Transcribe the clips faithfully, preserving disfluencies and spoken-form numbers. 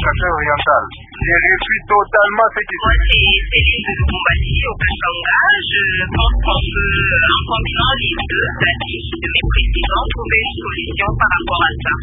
Kasai oriental. Je refuse totalement ce qui se passe. Moi, c'est Céline de Lukumbati au Kasanga. Je pense qu'on peut, en combinant les deux avis de mes présidents, trouver une solution par rapport à ça.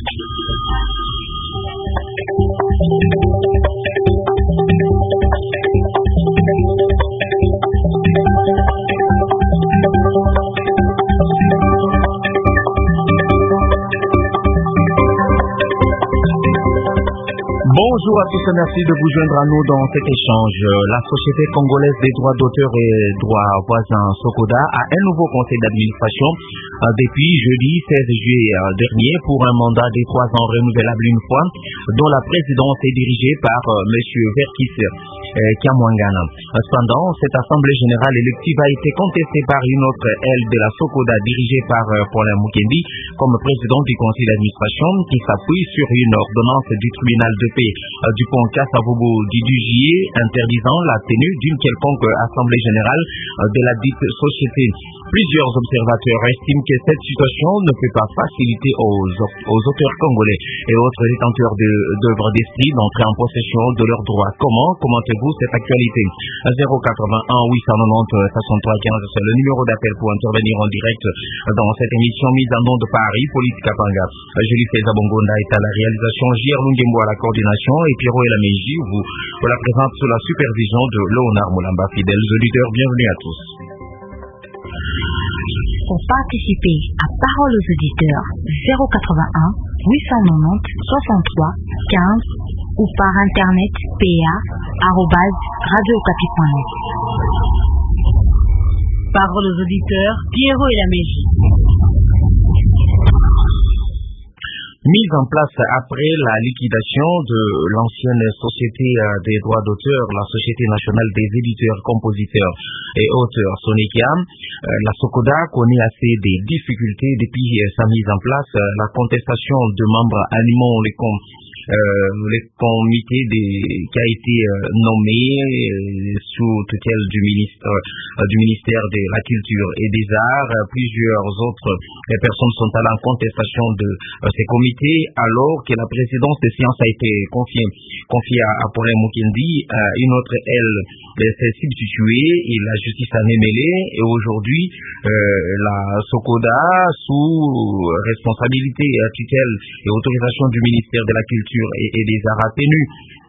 Bonjour à tous et merci de vous joindre à nous dans cet échange. La Société congolaise des droits d'auteur et droits voisins Sokoda a un nouveau conseil d'administration depuis jeudi seize juillet dernier pour un mandat de trois ans renouvelable une fois, dont la présidence est dirigée par M. Verkis Kiamwangana. Cependant, cette assemblée générale élective a été contestée par une autre aile de la Sokoda dirigée par Paulin Mukendi comme président du conseil d'administration qui s'appuie sur une ordonnance du tribunal de paix du pont Kassavubu du dix juillet interdisant la tenue d'une quelconque assemblée générale de la dite société. Plusieurs observateurs estiment que cette situation ne peut pas faciliter aux, aux auteurs congolais et autres détenteurs d'œuvres d'esprit d'entrer en possession de leurs droits. Comment commentez-vous cette actualité? zéro quatre-vingt-un huit cent quatre-vingt-dix soixante-trois quinze, c'est le numéro d'appel pour intervenir en direct dans cette émission mise en nom de Paris, Politique Apanga. Julie Feza Bongonda est à la réalisation, J R Lungembo à la coordination et Pierrot et la Meiji vous, vous la présente sous la supervision de Léonard Moulamba. Fidèles auditeurs, bienvenue à tous. Pour participer à Parole aux auditeurs, zéro quatre-vingt-un huit cent quatre-vingt-dix soixante-trois quinze ou par internet pa arobase radio okapi point net. Parole aux auditeurs, Pierrot et la Meiji. Mise en place après la liquidation de l'ancienne Société des droits d'auteur, la Société nationale des éditeurs, compositeurs et auteurs Sonekia, la Sokoda connaît assez des difficultés depuis sa mise en place. La contestation de membres animant les comptes Euh, le comité de, qui a été euh, nommé euh, sous tutelle du ministre euh, du ministère de la Culture et des Arts. Euh, plusieurs autres euh, personnes sont allées en contestation de euh, ces comités, alors que la présidence des séances a été confiée confiée à, à Paulin Mukendi. Euh, une autre, elle, elle s'est substituée et la justice en est mêlée. Et aujourd'hui, euh, la Sokoda, sous responsabilité, euh, tutelle et autorisation du ministère de la Culture et, et des Arts a tenu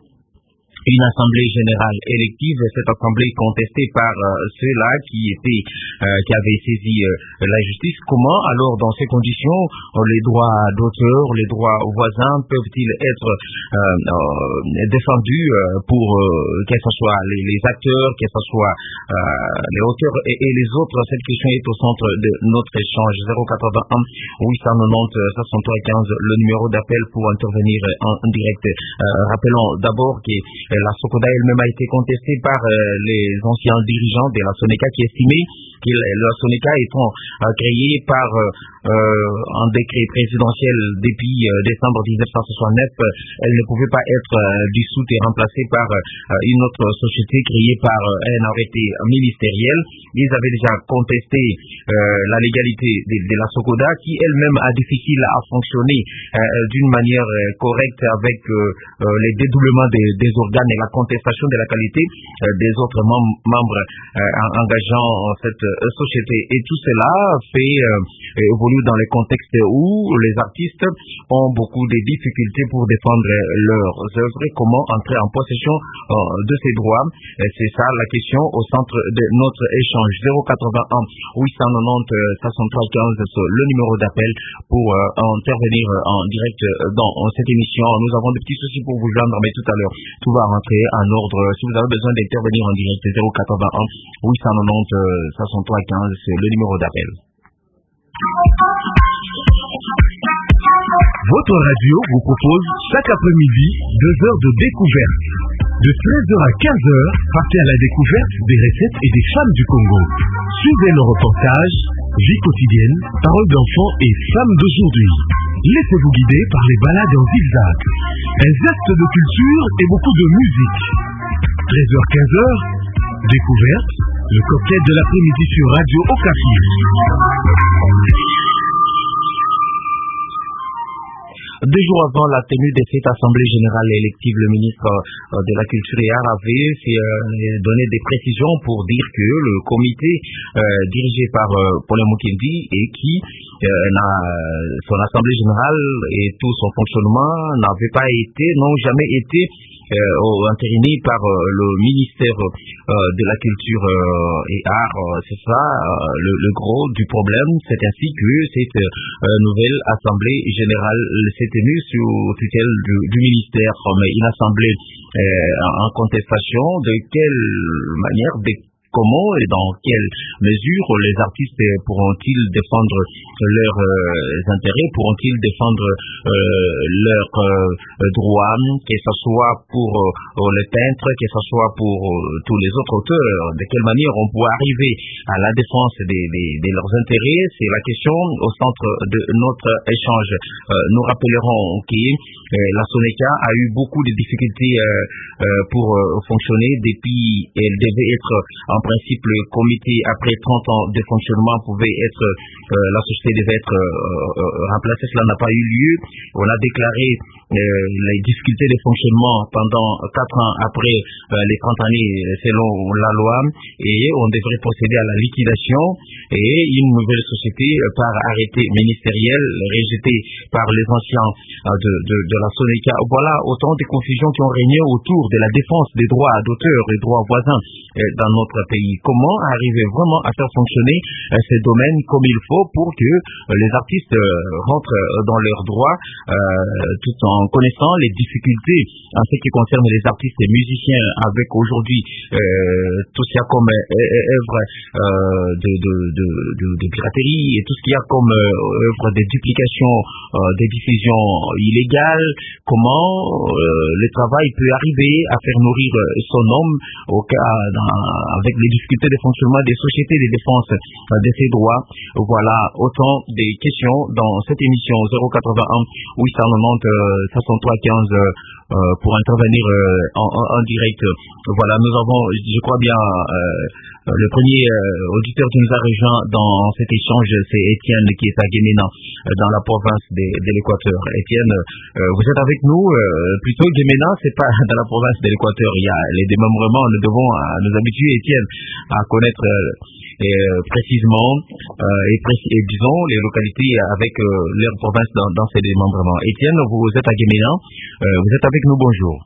une assemblée générale élective, cette assemblée contestée par euh, ceux-là qui étaient, euh, qui avaient saisi euh, la justice. Comment alors, dans ces conditions, euh, les droits d'auteur, les droits voisins peuvent-ils être euh, euh, défendus euh, pour euh, que ce soit les, les acteurs, que ce soit euh, les auteurs et, et les autres? Cette question est au centre de notre échange. zéro quatre-vingt-un huit cent quatre-vingt-dix soixante-trois quinze, le numéro d'appel pour intervenir en, en direct. Euh, rappelons d'abord que la Sokoda elle-même a été contestée par euh, les anciens dirigeants de la Soneca qui estimaient que la Soneca étant euh, créée par euh, euh, un décret présidentiel depuis euh, décembre dix-neuf cent soixante-neuf, euh, elle ne pouvait pas être euh, dissoute et remplacée par euh, une autre société créée par euh, un arrêté ministériel. Ils avaient déjà contesté euh, la légalité de, de la Sokoda qui elle-même a difficile à fonctionner euh, d'une manière euh, correcte avec euh, euh, les dédoublements des, des organes et la contestation de la qualité euh, des autres mem membres euh, engageant cette euh, société. Et tout cela fait euh, évoluer dans les contextes où les artistes ont beaucoup de difficultés pour défendre leurs œuvres. Comment entrer en possession euh, de ces droits? C'est ça la question au centre de notre échange. zéro quatre-vingt-un huit cent quatre-vingt-dix soixante-trois quinze, le numéro d'appel pour euh, intervenir en direct dans cette émission. Nous avons des petits soucis pour vous joindre, mais tout à l'heure, tout va rentrer en ordre. Si vous avez besoin d'intervenir en direct, zéro quatre-vingt-un huit cent quatre-vingt-dix soixante-trois quinze, c'est le numéro d'appel. Votre radio vous propose chaque après-midi deux heures de découverte. De treize heures à quinze heures, partez à la découverte des recettes et des femmes du Congo. Suivez nos reportages, vie quotidienne, paroles d'enfants et femmes d'aujourd'hui. Laissez-vous guider par les balades en zigzag. Un zeste de culture et beaucoup de musique. treize heures quinze heures, découverte, le cocktail de l'après-midi sur Radio Okapi. Deux jours avant la tenue de cette Assemblée générale élective, le ministre de la Culture et Arts avait fait, euh, donné des précisions pour dire que le comité euh, dirigé par euh, Paul Mukendi et qui euh, n'a, son Assemblée générale et tout son fonctionnement n'avait pas été, n'ont jamais été Euh, entériné par euh, le ministère euh, de la Culture euh, et Arts. C'est ça euh, le, le gros du problème. C'est ainsi que cette euh, nouvelle Assemblée générale s'est tenue sous tutelle du, du ministère, mais une assemblée euh, en contestation. De quelle manière, de comment et dans quelle mesure les artistes pourront-ils défendre leurs euh, intérêts, pourront-ils défendre euh, leurs euh, droits, que ce soit pour euh, les peintres, que ce soit pour euh, tous les autres auteurs. De quelle manière on peut arriver à la défense des, des, de leurs intérêts? C'est la question au centre de notre échange. Euh, nous rappellerons que euh, la SONECA a eu beaucoup de difficultés euh, euh, pour euh, fonctionner depuis elle devait être en principe, le comité, après trente ans de fonctionnement, pouvait être, euh, la société devait être euh, euh, remplacée. Cela n'a pas eu lieu. On a déclaré euh, les difficultés de fonctionnement pendant quatre ans après euh, les trente années selon la loi, et on devrait procéder à la liquidation et une nouvelle société euh, par arrêté ministériel rejeté par les anciens euh, de, de, de la SONECA. Voilà autant de confusions qui ont régné autour de la défense des droits d'auteur et droits voisins euh, dans notre pays. Comment arriver vraiment à faire fonctionner euh, ces domaines comme il faut pour que euh, les artistes euh, rentrent euh, dans leurs droits euh, tout en connaissant les difficultés en ce qui concerne les artistes et musiciens avec aujourd'hui euh, tout ce qu'il y a comme euh, œuvre euh, de, de, de, de, de piraterie et tout ce qu'il y a comme euh, œuvre de duplication, euh, des diffusions illégales. Comment euh, le travail peut arriver à faire nourrir son homme au cas dans, avec les difficultés de fonctionnement des sociétés de défense euh, de ses droits. Voilà autant des questions dans cette émission zéro quatre-vingt-un huit cent quatre-vingt-dix soixante-trois quinze euh, pour intervenir euh, en, en, en direct. Voilà, nous avons, je crois bien, euh, le premier euh, auditeur qui nous a rejoint dans cet échange, c'est Étienne qui est à Guémena, euh, dans la province de, de l'Équateur. Étienne, euh, vous êtes avec nous, euh, plutôt Guémena, c'est pas dans la province de l'Équateur. Il y a les démembrements, nous devons euh, nous habituer, Étienne, à connaître euh, euh, précisément euh, et, précis, et disons les localités avec euh, leur province dans, dans ces démembrements. Étienne, vous êtes à Guémena, euh, vous êtes avec nous, bonjour.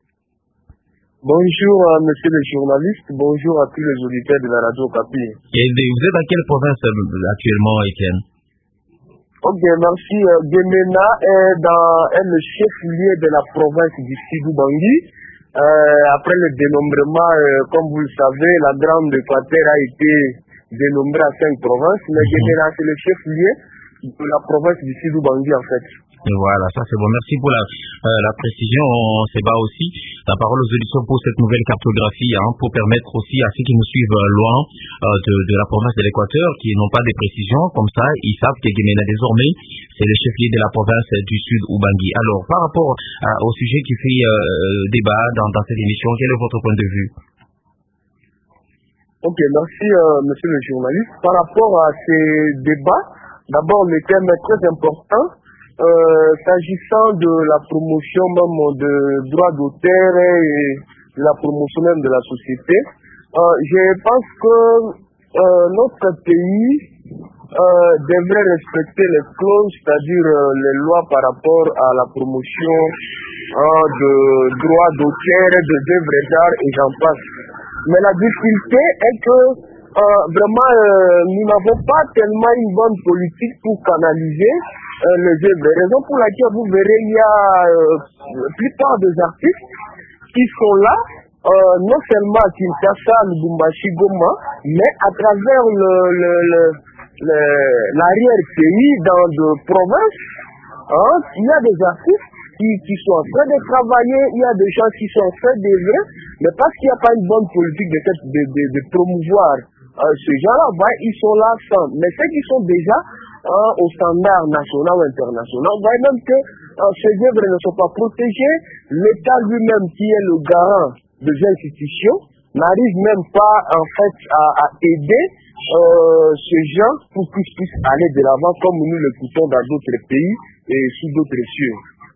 Bonjour à monsieur le journaliste, bonjour à tous les auditeurs de la radio Okapi. Et vous êtes dans quelle province actuellement, Étienne? Ok, merci. Guémena est, dans, est le chef-lieu de la province du Sidou-Bangui. Euh, après le dénombrement, euh, comme vous le savez, la Grande Équateur a été dénombrée à cinq provinces, mais mm-hmm. Guémena, c'est le chef-lieu de la province du Sidou-Bangui, en fait. Et voilà, ça c'est bon. Merci pour la, euh, la précision. On se bat aussi la parole aux éditions pour cette nouvelle cartographie, hein, pour permettre aussi à ceux qui nous suivent euh, loin euh, de, de la province de l'Équateur, qui n'ont pas de précisions, comme ça, ils savent que Guémena désormais, c'est le chef-lieu de la province du Sud Ubangui. Alors, par rapport à, au sujet qui fait euh, débat dans, dans cette émission, quel est votre point de vue? Ok, merci euh, monsieur le journaliste. Par rapport à ces débats, d'abord le thème est très important. Euh, s'agissant de la promotion même de droits d'auteur et de la promotion même de la société, euh, je pense que euh, notre pays euh, devrait respecter les clauses, c'est-à-dire euh, les lois par rapport à la promotion euh, de droits d'auteur, de œuvres d'art et j'en passe. Mais la difficulté est que euh, vraiment euh, nous n'avons pas tellement une bonne politique pour canaliser Euh, les œuvres. Raison pour laquelle vous verrez, il y a euh, la plupart des artistes qui sont là, euh, non seulement à Kinshasa, Lubumbashi, Goma, mais à travers le, le, le, le, l'arrière-pays dans des provinces. Hein, il y a des artistes qui, qui sont en train de travailler, il y a des gens qui sont en train d'œuvrer, mais parce qu'il n'y a pas une bonne politique de, de, de, de promouvoir euh, ces gens-là, bah, ils sont là sans. Mais ceux qui sont déjà Hein, au standard national ou international. On voit même que hein, ces œuvres ne sont pas protégées. L'État lui-même, qui est le garant des institutions, n'arrive même pas en fait à, à aider euh, ces gens pour qu'ils puissent aller de l'avant comme nous le poussons dans d'autres pays et sous d'autres cieux.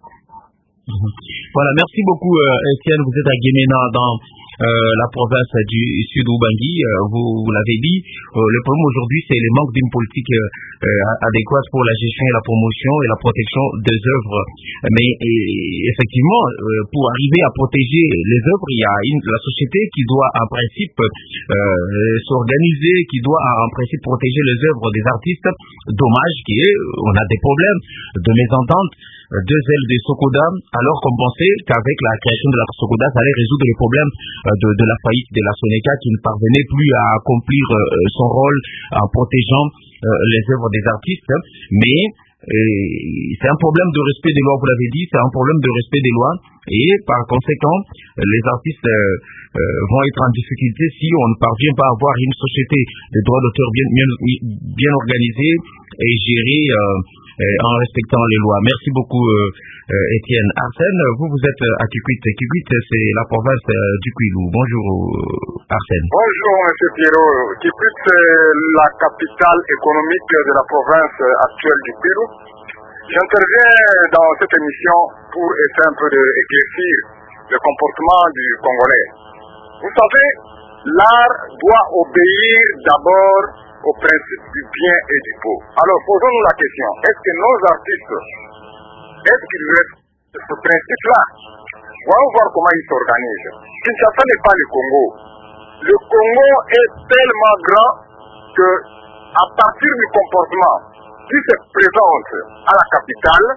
Voilà, merci beaucoup euh, Etienne, vous êtes à Guéména dans euh, la province du Sud Ubangui, euh, vous, vous l'avez dit, euh, le problème aujourd'hui c'est le manque d'une politique euh, adéquate pour la gestion et la promotion et la protection des œuvres. Mais et, effectivement, euh, pour arriver à protéger les œuvres, il y a une, la société qui doit en principe euh, s'organiser, qui doit en principe protéger les œuvres des artistes. Dommage qui est, on a des problèmes de mésentente. Deux ailes de Sokoda, alors qu'on pensait qu'avec la création de la Sokoda, ça allait résoudre les problèmes de, de la faillite de la Soneca qui ne parvenait plus à accomplir son rôle en protégeant les œuvres des artistes. Mais euh, c'est un problème de respect des lois, vous l'avez dit, c'est un problème de respect des lois et par conséquent, les artistes euh, vont être en difficulté si on ne parvient pas à avoir une société de droits d'auteur bien, bien, bien organisée et gérée euh, en respectant les lois. Merci beaucoup euh, euh, Étienne. Arsène, vous vous êtes à Kikwit. Kikwit, c'est la province euh, du Kwilu. Bonjour euh, Arsène. Bonjour Monsieur Pierrot. Kikwit, c'est la capitale économique de la province actuelle du Kwilu. J'interviens dans cette émission pour essayer un peu d'éclaircir le comportement du Congolais. Vous savez, l'art doit obéir d'abord au principe du bien et du beau. Alors, posons-nous la question, est-ce que nos artistes, est-ce qu'ils respectent ce principe-là? Voyons voir comment ils s'organisent. Kinshasa n'est pas le Congo. Le Congo est tellement grand que, à partir du comportement qui se présente à la capitale,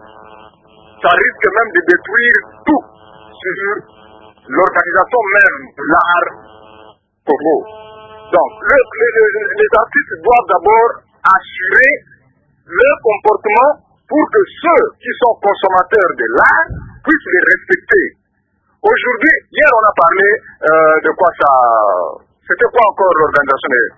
ça risque même de détruire tout sur l'organisation même de l'art Congo. Donc, le, le, le, les artistes doivent d'abord assurer leur comportement pour que ceux qui sont consommateurs de l'art puissent les respecter. Aujourd'hui, hier on a parlé euh, de quoi ça... C'était quoi encore l'organisation de...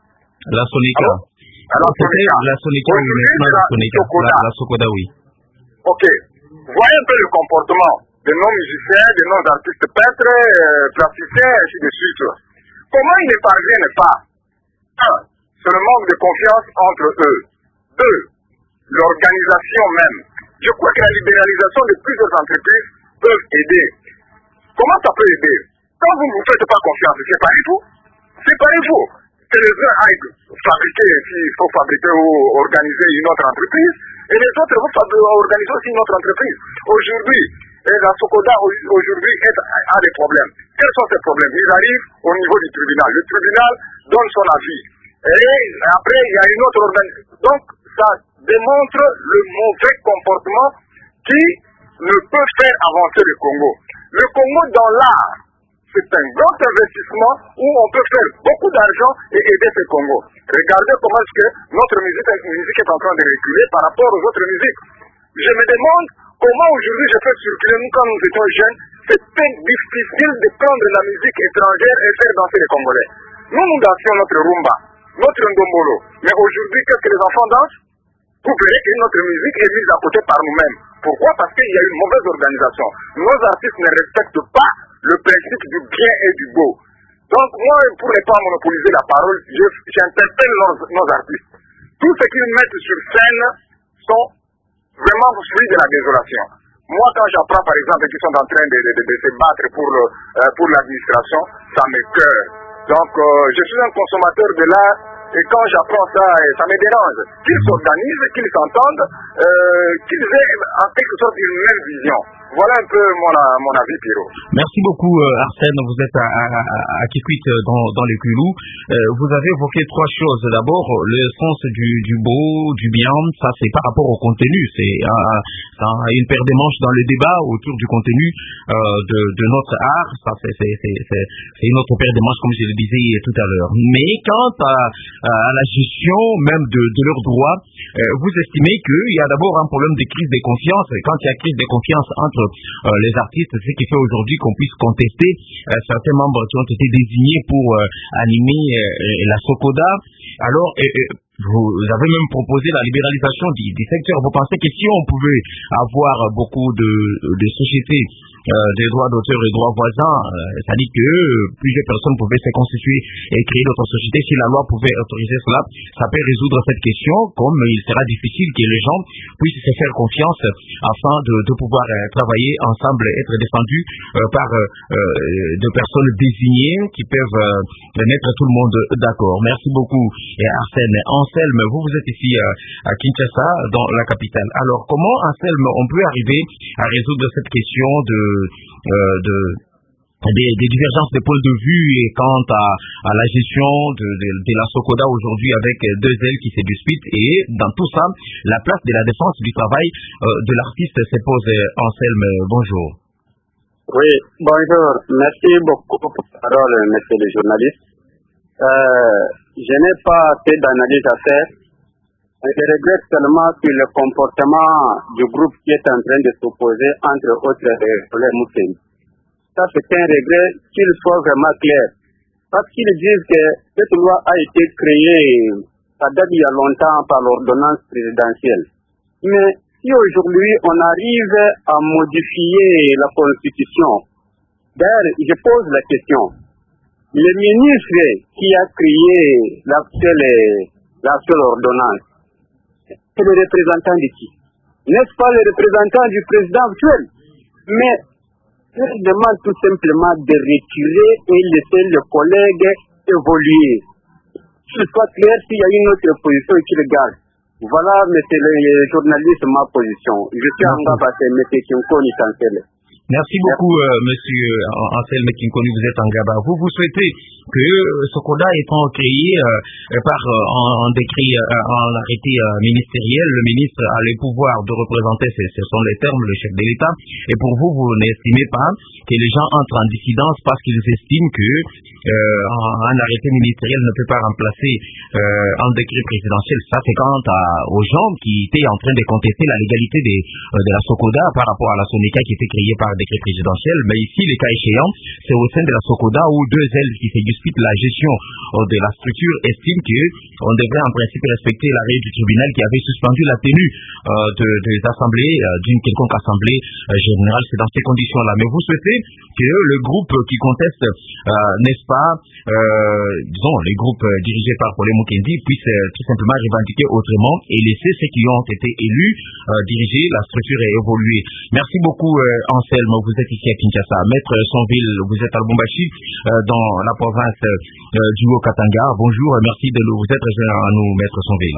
La Sonica. Alors, alors c'était la Sonica, oui, mais la Sonica. La, la Sokoda, oui. Ok. Voyez un peu le comportement de nos musiciens, de nos artistes peintres, euh, plasticiens, ainsi de suite. Comment ils ne parviennent pas? Un, c'est le manque de confiance entre eux. Deux, l'organisation même. Je crois que la libéralisation de plusieurs entreprises peut aider. Comment ça peut aider? Quand vous ne vous faites pas confiance, séparez-vous. Séparez-vous. Que les uns aillent fabriquer, s'il faut fabriquer ou organiser une autre entreprise, et les autres vont organiser aussi une autre entreprise. Aujourd'hui, la Sokoda aujourd'hui a des problèmes. Quels sont ces problèmes? Ils arrivent au niveau du tribunal. Le tribunal donne son avis. Et après, il y a une autre organisation. Donc, ça démontre le mauvais comportement qui ne peut faire avancer le Congo. Le Congo dans l'art, c'est un grand investissement où on peut faire beaucoup d'argent et aider ce Congo. Regardez comment est-ce que notre musique, musique est en train de reculer par rapport aux autres musiques. Je me demande comment aujourd'hui je fais circuler, nous quand nous étions jeunes, c'était difficile de prendre la musique étrangère et faire danser les Congolais. Nous, nous dansions notre rumba, notre ndombolo. Mais aujourd'hui, qu'est-ce que les enfants dansent? Vous verrez que notre musique est mise à côté par nous-mêmes. Pourquoi? Parce qu'il y a une mauvaise organisation. Nos artistes ne respectent pas le principe du bien et du beau. Donc moi, pour ne pas monopoliser la parole, j'interpelle nos, nos artistes. Tout ce qu'ils mettent sur scène sont vraiment fruits de la désolation. Moi, quand j'apprends par exemple qu'ils sont en train de, de, de, de se battre pour, le, euh, pour l'administration, ça me cœur. Donc euh, je suis un consommateur de l'art. Et quand j'apprends ça, ça me dérange. Qu'ils s'organisent, qu'ils s'entendent, euh, qu'ils aient en quelque sorte une même vision. Voilà un peu mon, mon avis, Pierrot. Merci beaucoup, euh, Arsène. Vous êtes à, à, à Kikwit dans, dans les Kwilu. Euh, vous avez évoqué trois choses. D'abord, le sens du, du beau, du bien. Ça, c'est par rapport au contenu. C'est euh, ça a une paire de manches dans le débat autour du contenu euh, de, de notre art. Ça, c'est, c'est, c'est, c'est, c'est une autre paire de manches, comme je le disais tout à l'heure. Mais quant à, à la gestion même de, de leurs droits, euh, vous estimez qu'il y a d'abord un problème de crise de confiance. Quand il y a crise de confiance entre Euh, les artistes, c'est ce qui fait aujourd'hui qu'on puisse contester euh, certains membres qui ont été désignés pour euh, animer euh, la Sokoda. Alors, euh, euh, vous avez même proposé la libéralisation du, du secteur. Vous pensez que si on pouvait avoir beaucoup de, de sociétés euh, des droits d'auteur et droits voisins, euh, ça dit que plusieurs personnes pouvaient se constituer et créer d'autres sociétés. Si la loi pouvait autoriser cela, ça peut résoudre cette question, comme il sera difficile que les gens puissent se faire confiance afin de, de pouvoir euh, travailler ensemble, être défendus euh, par euh, de personnes désignées qui peuvent euh, mettre tout le monde d'accord. Merci beaucoup, et Arsène. Anselme, vous, vous êtes ici euh, à Kinshasa, dans la capitale. Alors, comment, Anselme, on peut arriver à résoudre cette question de, euh, de Des, des divergences de points de vue et quant à, à la gestion de, de, de la Socoda aujourd'hui avec deux ailes qui se disputent, et dans tout ça, la place de la défense du travail euh, de l'artiste se pose. Anselme, bonjour. Oui, bonjour. Merci beaucoup pour la parole, monsieur le journaliste. Euh, je n'ai pas assez d'analyse à faire. Je regrette seulement que le comportement du groupe qui est en train de s'opposer, entre autres, les Mousseline. Ça, c'est un regret qu'il soit vraiment clair. Parce qu'ils disent que cette loi a été créée, ça date il y a longtemps par l'ordonnance présidentielle. Mais si aujourd'hui on arrive à modifier la Constitution, d'ailleurs, je pose la question. Le ministre qui a créé l'actuelle ordonnance, c'est le représentant de qui? N'est-ce pas le représentant du président actuel? Mais je demande tout simplement de retirer et laisser le collègue évoluer. Qu'il soit clair s'il y a une autre position qui le garde. Voilà, monsieur le journaliste, ma position. Je suis en bas parce que monsieur Kinkoni Chancel. Merci beaucoup, euh, monsieur Anselme Kinkoni, vous êtes en Gaba. Vous, vous souhaitez que Socoda étant créé euh, par euh, en, en décret, euh, en arrêté euh, ministériel, le ministre a le pouvoir de représenter, ce sont les termes, le chef de l'État, et pour vous, vous n'estimez pas que les gens entrent en dissidence parce qu'ils estiment que euh, un arrêté ministériel ne peut pas remplacer euh, un décret présidentiel. Ça, c'est quant à, aux gens qui étaient en train de contester la légalité des, euh, de la Socoda par rapport à la Sonica qui était créée par décret présidentiel. Mais ici, le cas échéant, c'est au sein de la Socoda où deux ailes qui se disputent la gestion euh, de la structure estiment qu'on devrait en principe respecter l'arrêt du tribunal qui avait suspendu la tenue euh, de, des assemblées, euh, d'une quelconque assemblée euh, générale. C'est dans ces conditions-là. Mais vous souhaitez que le groupe qui conteste, euh, n'est-ce pas, euh, disons, les groupes euh, dirigés par Paul Mukendi puissent euh, tout simplement revendiquer autrement et laisser ceux qui ont été élus euh, diriger la structure et évoluer. Merci beaucoup, euh, Anselme. Vous êtes ici à Kinshasa. Maître Sonville, vous êtes à Lubumbashi, euh, dans la province euh, du Haut-Katanga. Bonjour, merci de vous être rejoint à nous, Maître Sonville.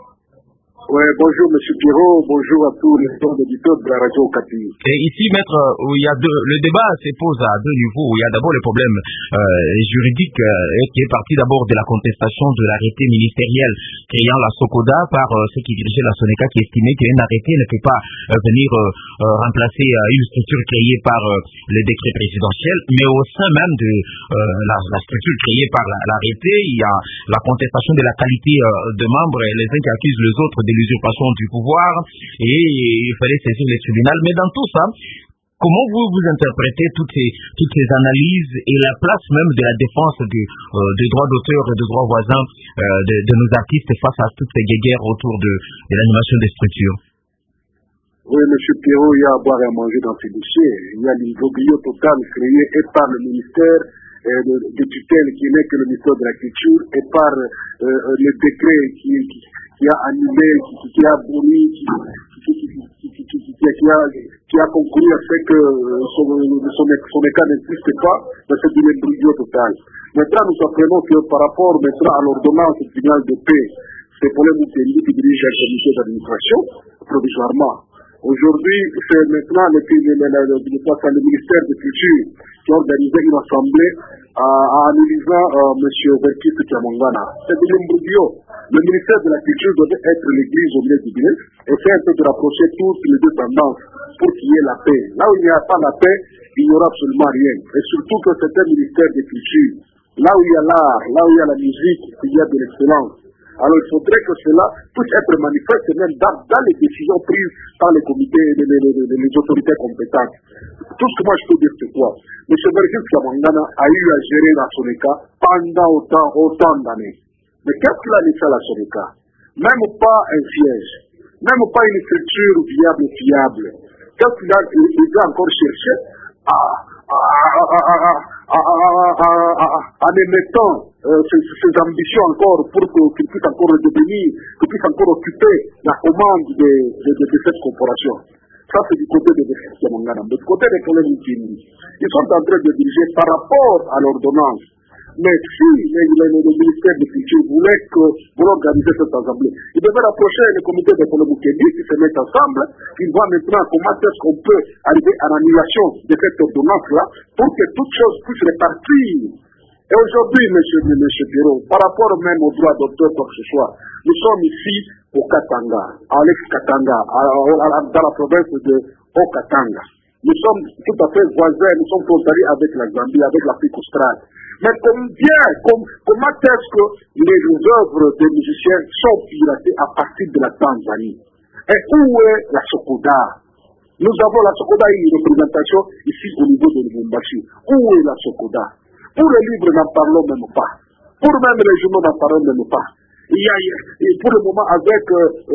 Oui, bonjour M. Pierrot, bonjour à tous les auditeurs de la radio Okapi. Et ici, maître, où il y a deux, le débat se pose à deux niveaux. Il y a d'abord le problème euh, juridique euh, qui est parti d'abord de la contestation de l'arrêté ministériel créant la Socoda par euh, ceux qui dirigeaient la Sonica, qui estimaient qu'un arrêté ne peut pas euh, venir euh, euh, remplacer euh, une structure créée par euh, le décret présidentiel. Mais au sein même de euh, la, la structure créée par la, l'arrêté, il y a la contestation de la qualité euh, de membres, les uns qui accusent les autres de l'usurpation du pouvoir, et il fallait saisir les tribunaux. Mais dans tout ça, comment vous vous interprétez toutes ces, toutes ces analyses et la place même de la défense du, euh, des droits d'auteur et des droits voisins euh, de, de nos artistes face à toutes ces guerres autour de, de l'animation des structures? Oui, M. Pierrot, il y a à boire et à manger dans ces dossiers. Il y a l'imbroglio total créé et par le ministère euh, de, de tutelle qui n'est que le ministère de la Culture et par euh, le décret qui, qui qui a annulé, qui, qui, qui a aboli, qui, qui, qui, qui, qui, qui, qui, qui, a, qui a concouru à ce que son, son, son état n'existe pas, mais c'est une imbroglio totale. Maintenant, nous apprenons que par rapport maintenant à l'ordonnance du tribunal de paix, c'est pour les Mukendi qui dirige un comité d'administration, provisoirement. Aujourd'hui, c'est maintenant le, le, le, le, le, le ministère de Culture qui a organisé une assemblée en analysant euh, M. Verkis Kiamongana. C'est de l'imbroglio. Le ministère de la Culture devait être l'église au milieu du bien et faire un peu de rapprocher toutes les deux tendances pour qu'il y ait la paix. Là où il n'y a pas la paix, il n'y aura absolument rien. Et surtout que c'est un ministère de Culture. Là où il y a l'art, là où il y a la musique, il y a de l'excellence. Alors il faudrait que cela puisse être manifeste même dans, dans les décisions prises par les comités et les, les, les, les autorités compétentes. Tout ce que moi je peux dire c'est quoi? M. Verkis Kiamongana a eu à gérer la Sonica pendant autant, autant d'années. Mais qu'est-ce qu'il a laissé à la Sonica? Même pas un siège, même pas une structure viable et fiable. Qu'est-ce qu'il a, il a encore cherché? en émettant euh, ses, ses ambitions encore pour qu'il puisse encore devenir, qu'il puisse encore occuper la commande de, de, de, de cette corporation. Ça, c'est du côté de Befekia Mangana. Du côté des collègues Mukindi, ils sont en train de diriger par rapport à l'ordonnance. Mais si le, le, le ministère de Culture voulait, que, voulait organiser cette assemblée, il devait rapprocher le comité de collègues Mukindi qui se mettent ensemble, qui voient maintenant comment est-ce qu'on peut arriver à l'annulation de cette ordonnance-là pour que toutes choses puissent répartir. Et aujourd'hui, monsieur, monsieur Pierrot, par rapport même au droit d'auteur, quoi que ce soit, nous sommes ici au Katanga, à l'ex-Katanga, dans la province de Haut-Katanga. Nous sommes tout à fait voisins, nous sommes frontaliers avec la Zambie, avec l'Afrique australe. Mais combien, com, comment est-ce que les œuvres des musiciens sont piratées à partir de la Tanzanie? Et où est la Sokoda? Nous avons la Sokoda, une représentation ici au niveau de Lubumbashi. Où est la Sokoda? Pour les livres, n'en parlons même pas. Pour même les journaux, n'en parlons même pas. Il y a, pour le moment, avec,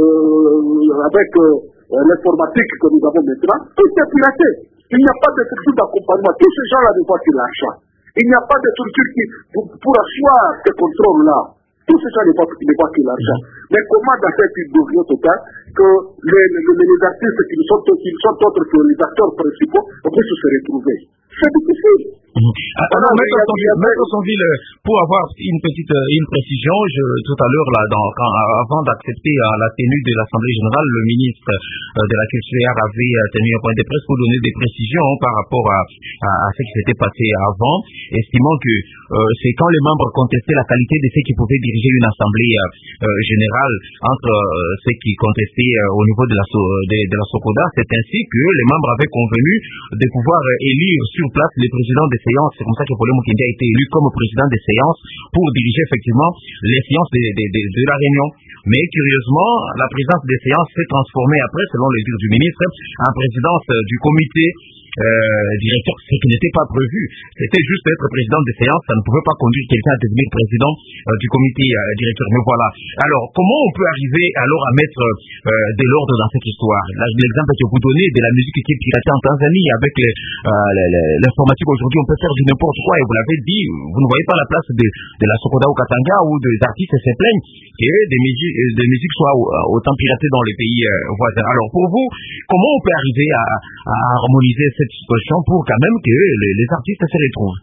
euh, avec euh, l'informatique que nous avons maintenant, tout est piraté. Il n'y a pas de structure d'accompagnement. Tous ces gens-là ne voient que l'argent. Il n'y a pas de structure qui, pour, pour asseoir ce contrôle-là. Tous ces gens ne voient, ne voient que l'argent. Mais comment dans cette idée totale que les, les, les artistes qui sont, qui sont autres que les acteurs principaux puissent se retrouver? C'est difficile. Mmh. Alors, Maître Sonville, pour avoir une petite une précision, je, tout à l'heure, là, dans, quand, avant d'accepter euh, la tenue de l'Assemblée générale, le ministre euh, de la Culture avait euh, tenu un point de presse pour donner des précisions hein, par rapport à, à, à ce qui s'était passé avant, estimant que euh, c'est quand les membres contestaient la qualité de ceux qui pouvaient diriger une Assemblée euh, générale entre euh, ceux qui contestaient euh, au niveau de la, de, de la Sokoda, c'est ainsi que les membres avaient convenu de pouvoir euh, élire sur place les présidents des séances. C'est comme ça que Paul Mukindi a été élu comme président des séances pour diriger effectivement les séances de, de, de, de la réunion. Mais curieusement, la présidence des séances s'est transformée après, selon le dire du ministre, en présidence du comité euh, directeur, ce qui n'était pas prévu. C'était juste être président des séances, ça ne pouvait pas conduire quelqu'un à devenir président euh, du comité euh, directeur. Mais voilà. Alors, comment on peut arriver alors à mettre euh, de l'ordre dans cette histoire? L'exemple que vous donnez de la musique qui est piratée en Tanzanie avec l'informatique aujourd'hui, on peut faire du n'importe quoi, et vous l'avez dit, vous ne voyez pas la place de, de la Sokoda au Katanga où des artistes se plaignent que des musiques, des musiques soient autant piratées dans les pays euh, voisins. Alors, pour vous, comment on peut arriver à, à harmoniser cette situation pour quand même que les, les artistes se retrouvent?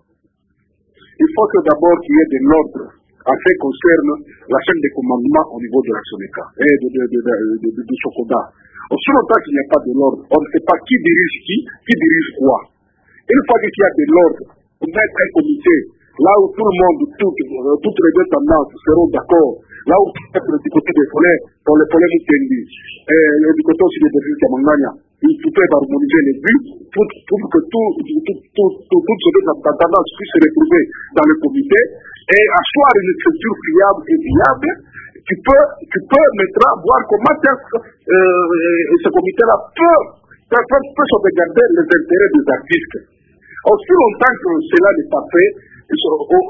Il faut que d'abord qu'il y ait de l'ordre en ce qui concerne la chaîne de commandement au niveau de la Soneca et de, de, de, de, de, de, de Sokoda. Aussi longtemps qu'il n'y a pas de l'ordre, on ne sait pas qui dirige qui, qui dirige quoi. Une fois qu'il y a de l'ordre, on met un comité, là où tout le monde, tout, euh, toutes les deux tendances seront d'accord, là où peut-être du côté des follets, pour les follets Mukendi, et du côté aussi des Befekia Mangana, il faut harmoniser les buts pour, pour que tout, tout, tout, tout, tout, toutes ces deux tendances puissent se retrouver dans le comité et asseoir une structure fiable et viable. Tu peux, tu peux maintenant voir comment est-ce que euh, ce comité-là peut, peut, peut sauvegarder les intérêts des artistes. Aussi longtemps que cela n'est pas fait, ce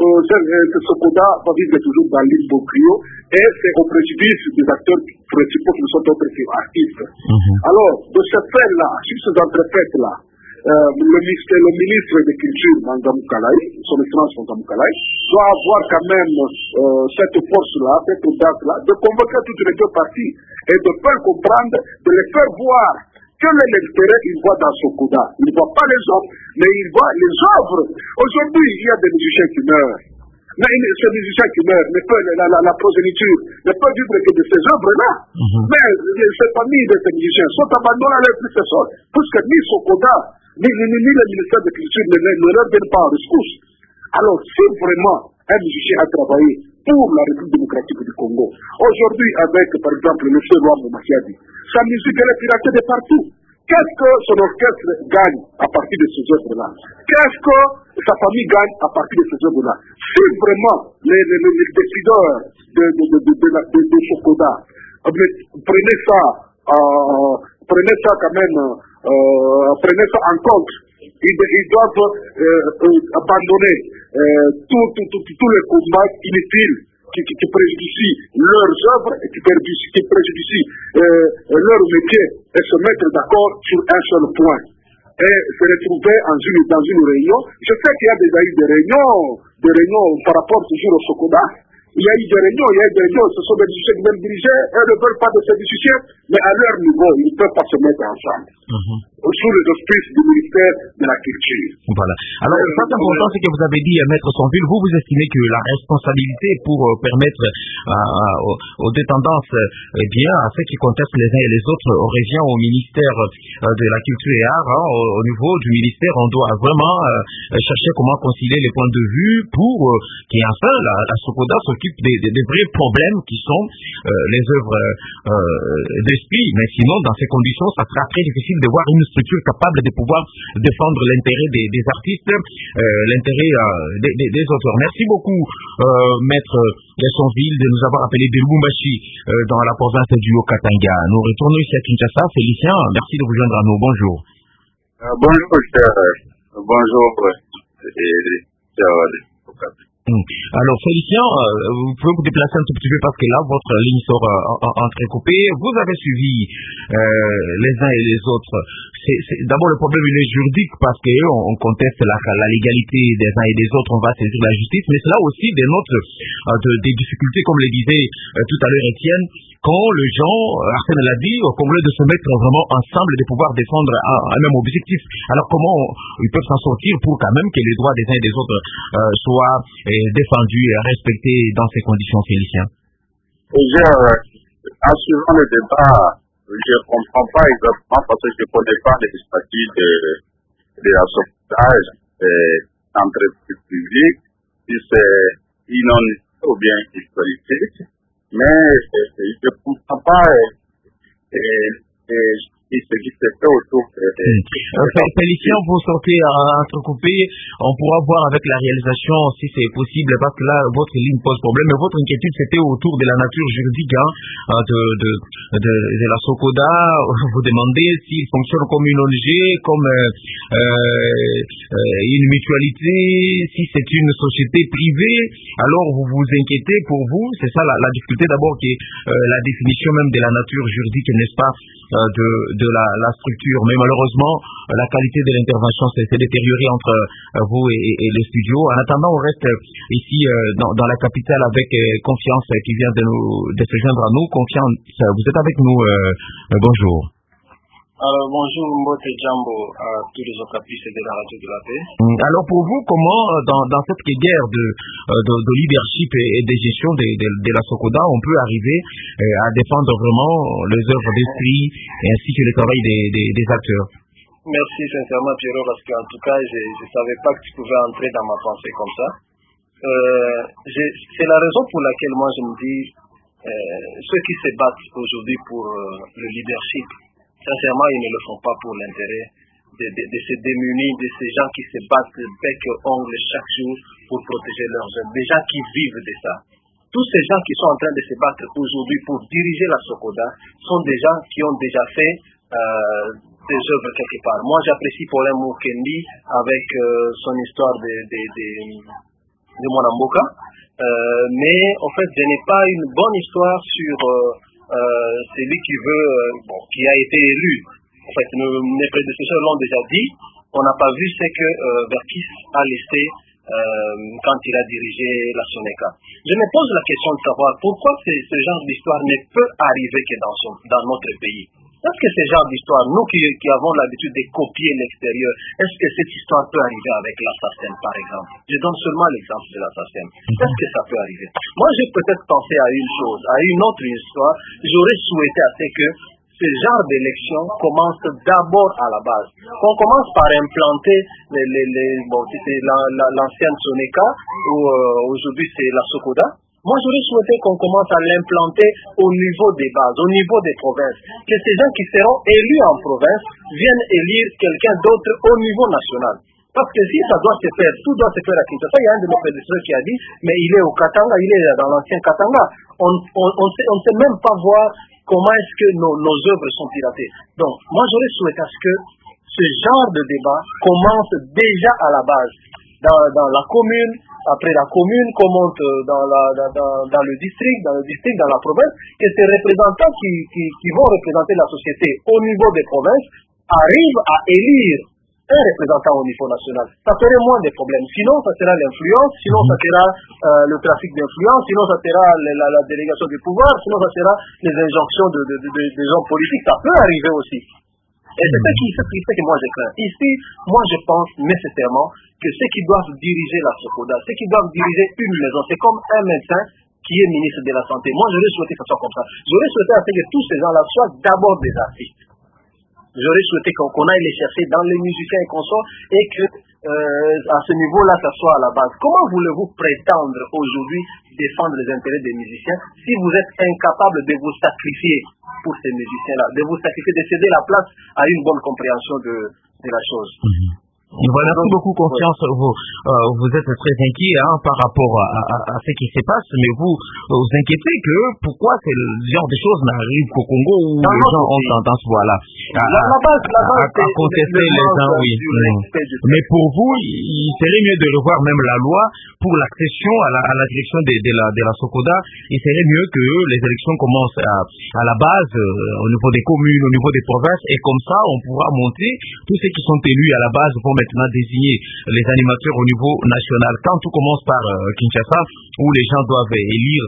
Sokoda va vivre toujours dans l'imbroglio et c'est au préjudice des acteurs principaux qui sont autres que artistes. Mm-hmm. Alors, de ce fait-là, sur ces entrefaites-là, euh, le, ministre, le ministre de Culture, Manga Mukalaï, son excellence Manga Mukalaï, doit avoir quand même euh, cette force-là, cette audace-là, de convoquer toutes les deux parties et de faire comprendre, de les faire voir quel est l'intérêt qu'il voit dans Sokoda. Il ne voit pas les hommes, mais il voit les œuvres. Aujourd'hui, il y a des musiciens qui meurent. Mais ces musiciens qui meurent, ne peut, la, la, la progéniture ne peut vivre que de ces œuvres-là. Mm-hmm. Mais ces familles de ces musiciens sont abandonnées à leur successeur, puisque ni Sokoda, ni, ni, ni, ni le ministère de la Culture ne, ne leur viennent pas en rescousse. Alors, si vraiment un musicien a travaillé pour la République démocratique du Congo, aujourd'hui, avec, par exemple, le monsieur Roi Makiadi, sa musique elle est piratée de partout. Qu'est-ce que son orchestre gagne à partir de ces œuvres-là? Qu'est-ce que sa famille gagne à partir de ces œuvres-là? Si vraiment les, les, les décideurs de, de, de, de, de, de, de, de Sokoda prenez ça, euh, prenez ça quand même, euh, prenez ça en compte, ils, ils doivent euh, euh, abandonner euh, tous tout, tout, tout les combats inutiles qui, qui, qui préjudicient leurs œuvres et qui préjudicient, qui préjudicient euh, leur métier et se mettre d'accord sur un seul point. et se retrouver en une, dans une réunion. Je sais qu'il y a déjà eu des réunions, des réunions par rapport toujours au Sokoda. Il y a eu des réunions, il y a eu des réunions, ce sont des discussions qui même dirigés, elles ne veulent pas de ces discussions, mais à leur niveau, ils ne peuvent pas se mettre ensemble. Mm-hmm. Sous les auspices du ministère de la Culture. Voilà. Alors, euh, ça, c'est important, c'est que vous avez dit, Maître Sonville, vous, vous estimez que la responsabilité pour euh, permettre euh, euh, aux, aux détendances, euh, eh bien, à ceux qui contestent les uns et les autres, revient au ministère euh, de la Culture et Arts, hein, au, au niveau du ministère, on doit vraiment euh, chercher comment concilier les points de vue pour euh, qu'il y ait enfin, la, la Sokoda s'occupe des, des, des vrais problèmes qui sont euh, les œuvres euh, d'esprit. Mais sinon, dans ces conditions, ça sera très difficile de voir une structure capable de pouvoir défendre l'intérêt des, des artistes, euh, l'intérêt euh, des, des, des auteurs. Merci beaucoup, euh, Maître Sonville, de nous avoir appelé de Lubumbashi euh, dans la province du Haut-Katanga. Nous retournons ici à Kinshasa. Félicien, merci de vous joindre à nous. Bonjour. Euh, bonjour, cher. Bonjour. Et, Alors, Félicien, euh, vous pouvez vous déplacer un tout petit peu parce que là, votre ligne sort euh, entrecoupée. Vous avez suivi euh, les uns et les autres. C'est, c'est, d'abord, le problème il est juridique parce qu'on on conteste la, la légalité des uns et des autres. On va saisir la justice, mais cela aussi dénote euh, de, des difficultés, comme le disait euh, tout à l'heure Étienne, quand les gens, Arsène l'a dit, au lieu de se mettre vraiment ensemble et de pouvoir défendre un, un même objectif. Alors, comment on, ils peuvent s'en sortir pour quand même que les droits des uns et des autres euh, soient euh, défendu et respecté dans ces conditions, Félicien? Je, en suivant le débat, je ne comprends pas exactement parce que je ne connais pas les statuts de, de la sauvetage d'entreprise publique, si c'est inondé ou bien historique, mais je ne comprends pas et, et, et ce qui se fait autour de... Euh, Félicien, vous sortez à entrecoupé, on pourra voir avec la réalisation si c'est possible, parce que là, votre ligne pose problème, mais votre inquiétude, c'était autour de la nature juridique hein, de, de, de, de la Sokoda. Vous demandez s'il fonctionne comme une O N G, comme euh, euh, une mutualité, si c'est une société privée, alors vous vous inquiétez pour vous. C'est ça la, la difficulté d'abord, qui est euh, la définition même de la nature juridique, n'est-ce pas, euh, de de la, la structure, mais malheureusement la qualité de l'intervention s'est, s'est détériorée entre euh, vous et, et, et les studios. En attendant, on reste ici euh, dans, dans la capitale avec euh, Confiance euh, qui vient de, nous, de se joindre à nous. Confiance, vous êtes avec nous, euh, euh, bonjour. Alors bonjour Mbote Jambo à tous les okapistes de la radio de la paix. Alors pour vous, comment dans, dans cette guerre de, de, de leadership et, et de gestion de, de, de la Sokoda, on peut arriver à défendre vraiment les œuvres d'esprit et ainsi que le travail des, des, des acteurs? Merci sincèrement Pierrot, parce qu'en tout cas je ne savais pas que tu pouvais entrer dans ma pensée comme ça. Euh, c'est la raison pour laquelle moi je me dis euh, ceux qui se battent aujourd'hui pour euh, le leadership, sincèrement, ils ne le font pas pour l'intérêt de, de, de se démunir, de ces gens qui se battent bec et ongle chaque jour pour protéger leurs œuvres, des gens qui vivent de ça. Tous ces gens qui sont en train de se battre aujourd'hui pour diriger la Sokoda sont des gens qui ont déjà fait euh, des œuvres quelque part. Moi, j'apprécie Paulin Mukendi avec euh, son histoire de, de, de, de Mwanamboka, euh, mais en fait, je n'ai pas une bonne histoire sur... Euh, Euh, celui qui veut, euh, bon, qui a été élu. En fait, nos, mes prédécesseurs l'ont déjà dit. On n'a pas vu ce que euh, Berkis a laissé euh, quand il a dirigé la Soneca. Je me pose la question de savoir pourquoi ce genre d'histoire ne peut arriver que dans, son, dans notre pays. Est-ce que ce genre d'histoire, nous qui, qui avons l'habitude de copier l'extérieur, est-ce que cette histoire peut arriver avec l'assassin, par exemple? Je donne seulement l'exemple de l'assassin. Est-ce que ça peut arriver? Moi, j'ai peut-être pensé à une chose, à une autre histoire. J'aurais souhaité à ce que ce genre d'élection commence d'abord à la base. Qu'on commence par implanter les, les, les, bon, c'est la, la, l'ancienne Soneca, ou euh, aujourd'hui c'est la Sokoda. Moi, j'aurais souhaité qu'on commence à l'implanter au niveau des bases, au niveau des provinces. Que ces gens qui seront élus en province viennent élire quelqu'un d'autre au niveau national. Parce que si ça doit se faire, tout doit se faire à Kinshasa. Il y a un de nos prédécesseurs qui a dit, mais il est au Katanga, il est dans l'ancien Katanga. On ne on, on sait, on sait même pas voir comment est-ce que nos, nos œuvres sont piratées. Donc, moi, j'aurais souhaité à ce que ce genre de débat commence déjà à la base. Dans, dans la commune, après la commune, qu'on monte dans, la, dans, dans le district, dans le district, dans la province, que ces représentants qui, qui, qui vont représenter la société au niveau des provinces arrivent à élire un représentant au niveau national. Ça ferait moins de problèmes. Sinon, ça sera l'influence, sinon ça sera euh, le trafic d'influence, sinon ça sera la, la, la délégation du pouvoir, sinon ça sera les injonctions de, de, de, de, des hommes politiques. Ça peut arriver aussi. Et c'est ce qui, c'est ce que moi je crains. Ici, moi je pense nécessairement que ceux qui doivent diriger la SOCODA, ceux qui doivent diriger une maison, c'est comme un médecin qui est ministre de la Santé. Moi, j'aurais souhaité que ça soit comme ça. J'aurais souhaité à ce que tous ces gens-là soient d'abord des artistes. J'aurais souhaité qu'on qu'on aille les chercher dans les musiciens et consorts et que euh, à ce niveau-là, ça soit à la base. Comment voulez-vous prétendre aujourd'hui défendre les intérêts des musiciens si vous êtes incapable de vous sacrifier pour ces musiciens-là, de vous sacrifier, de céder la place à une bonne compréhension de, de la chose? Mm-hmm. Voilà, merci beaucoup, Confiance. Vous, euh, vous êtes très inquiet hein, par rapport à, à, à ce qui se passe, mais vous vous inquiétez que pourquoi ce genre de choses n'arrivent qu'au Congo où non, les gens ont tendance voilà, à, la, la base, la base, à, à contester les gens. Oui. Mmh. Mais pour vous, il serait mieux de revoir même la loi pour l'accession à la, à la direction de, de, la, de la SOCODA. Il serait mieux que les élections commencent à, à la base, euh, au niveau des communes, au niveau des provinces, et comme ça, on pourra monter tous ceux qui sont élus à la base pour maintenant désigner les animateurs au niveau national. Quand tout commence par euh, Kinshasa, où les gens doivent élire,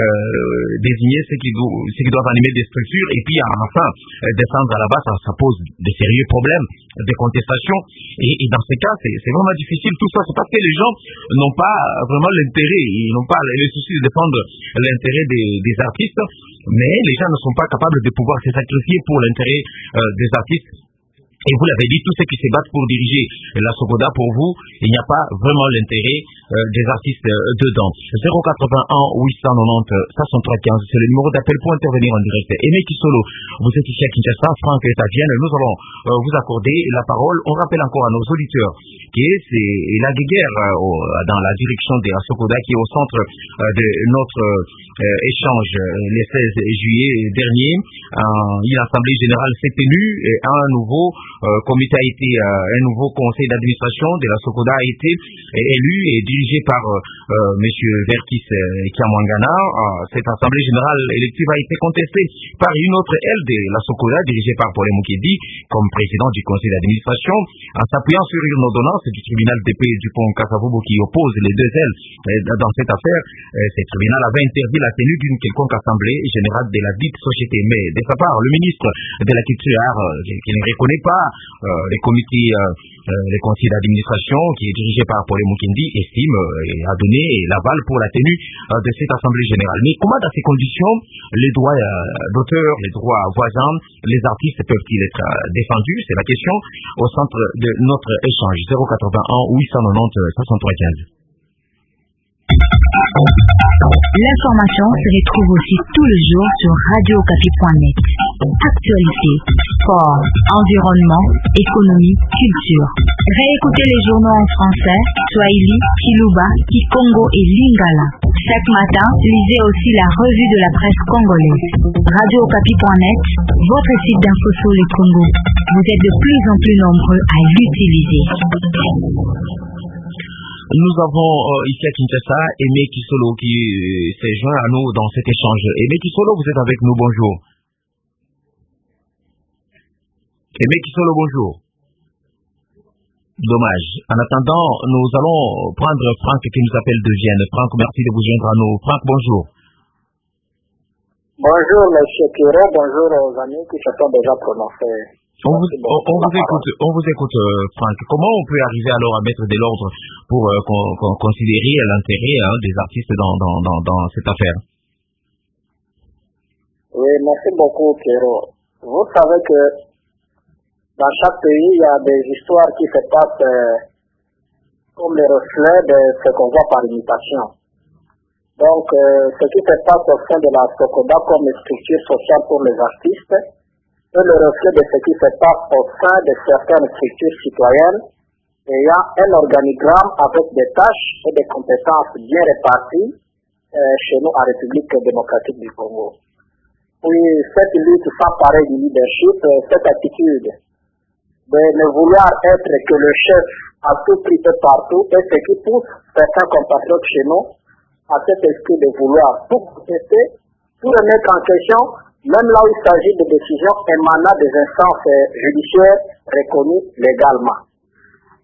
euh, désigner ceux qui, do ceux qui doivent animer des structures, et puis enfin euh, descendre à la base, ça, ça pose des sérieux problèmes, des contestations, et, et dans ces cas, c'est vraiment difficile. Tout ça, c'est parce que les gens n'ont pas vraiment l'intérêt, ils n'ont pas le souci de défendre l'intérêt des, des artistes, mais les gens ne sont pas capables de pouvoir se sacrifier pour l'intérêt euh, des artistes. Et vous l'avez dit, tous ceux qui se battent pour diriger la SOCODA, pour vous, il n'y a pas vraiment l'intérêt euh, des artistes euh, dedans. zéro quatre-vingt-un huit cent quatre-vingt-onze soixante-trois quinze, c'est le numéro d'appel pour intervenir en direct. Aimé Kisolo, vous êtes ici à Kinshasa, Franck est à Vienne, nous allons euh, vous accorder la parole. On rappelle encore à nos auditeurs que c'est la guerre euh, dans la direction de la SOCODA qui est au centre euh, de notre euh, échange le seize juillet dernier. Euh, une assemblée générale s'est tenue et un nouveau Euh, comité a été, euh, un nouveau conseil d'administration de la SOCODA a été élu et dirigé par euh, euh, monsieur Verkis euh, Kiamwangana. Euh, cette assemblée générale élective a été contestée par une autre aile de la SOCODA dirigée par Paul Mukedi comme président du conseil d'administration, en s'appuyant sur une ordonnance du tribunal de paix du pont Kasavubu qui oppose les deux ailes euh, dans cette affaire. Euh, ce tribunal avait interdit la tenue d'une quelconque assemblée générale de la dite société. Mais de sa part, le ministre de la Culture euh, qui ne reconnaît pas Euh, les comités, euh, euh, les conseils d'administration qui est dirigé par Paul Mukedi estime euh, et a donné l'aval pour la tenue euh, de cette assemblée générale. Mais comment dans ces conditions les droits euh, d'auteur, les droits voisins, les artistes peuvent-ils être euh, défendus? C'est la question au centre de notre échange. zéro quatre-vingt-un huit cent quatre-vingt-onze soixante-trois quinze. L'information se retrouve aussi tout le jour sur radio okapi point net. Actualité, sport, environnement, économie, culture. Réécoutez les journaux en français, Swahili, Kiluba, Kikongo et Lingala. Chaque matin, lisez aussi la revue de la presse congolaise. radio okapi point net, votre site d'info sur le Congo. Vous êtes de plus en plus nombreux à l'utiliser. Nous avons euh, ici à Kinshasa Aimé Kisolo qui euh, s'est joint à nous dans cet échange. Aimé Kisolo, vous êtes avec nous, bonjour. Aimé Kisolo, bonjour. Dommage. En attendant, nous allons prendre Franck qui nous appelle de Vienne. Franck, merci de vous joindre à nous. Franck, bonjour. Bonjour, monsieur Kiro, bonjour aux amis qui se sont déjà prononcés. On vous, on, on vous écoute, on vous écoute, euh, Franck. Comment on peut arriver alors à mettre de l'ordre pour euh, con, con, considérer l'intérêt hein, des artistes dans, dans, dans, dans cette affaire? Oui, merci beaucoup, Pierrot. Vous savez que dans chaque pays, il y a des histoires qui se passent euh, comme les reflets de ce qu'on voit par imitation. Donc, euh, ce qui se passe au sein de la SOCODA comme structure sociale pour les artistes, est le reflet de ce qui se passe au sein de certaines structures citoyennes ayant un organigramme avec des tâches et des compétences bien réparties euh, chez nous en République démocratique du Congo. Puis cette lutte sans pareil du leadership, euh, cette attitude de ne vouloir être que le chef à tout prix et partout est ce qui pousse certains compatriotes chez nous à cet esprit de vouloir tout contester, tout remettre en question, même là où il s'agit de décisions émanant des instances judiciaires reconnues légalement.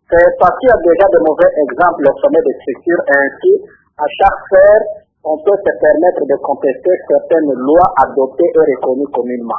C'est parce qu'il y a déjà de mauvais exemples au sommet des structures, et ainsi, à chaque sphère, on peut se permettre de contester certaines lois adoptées et reconnues communément.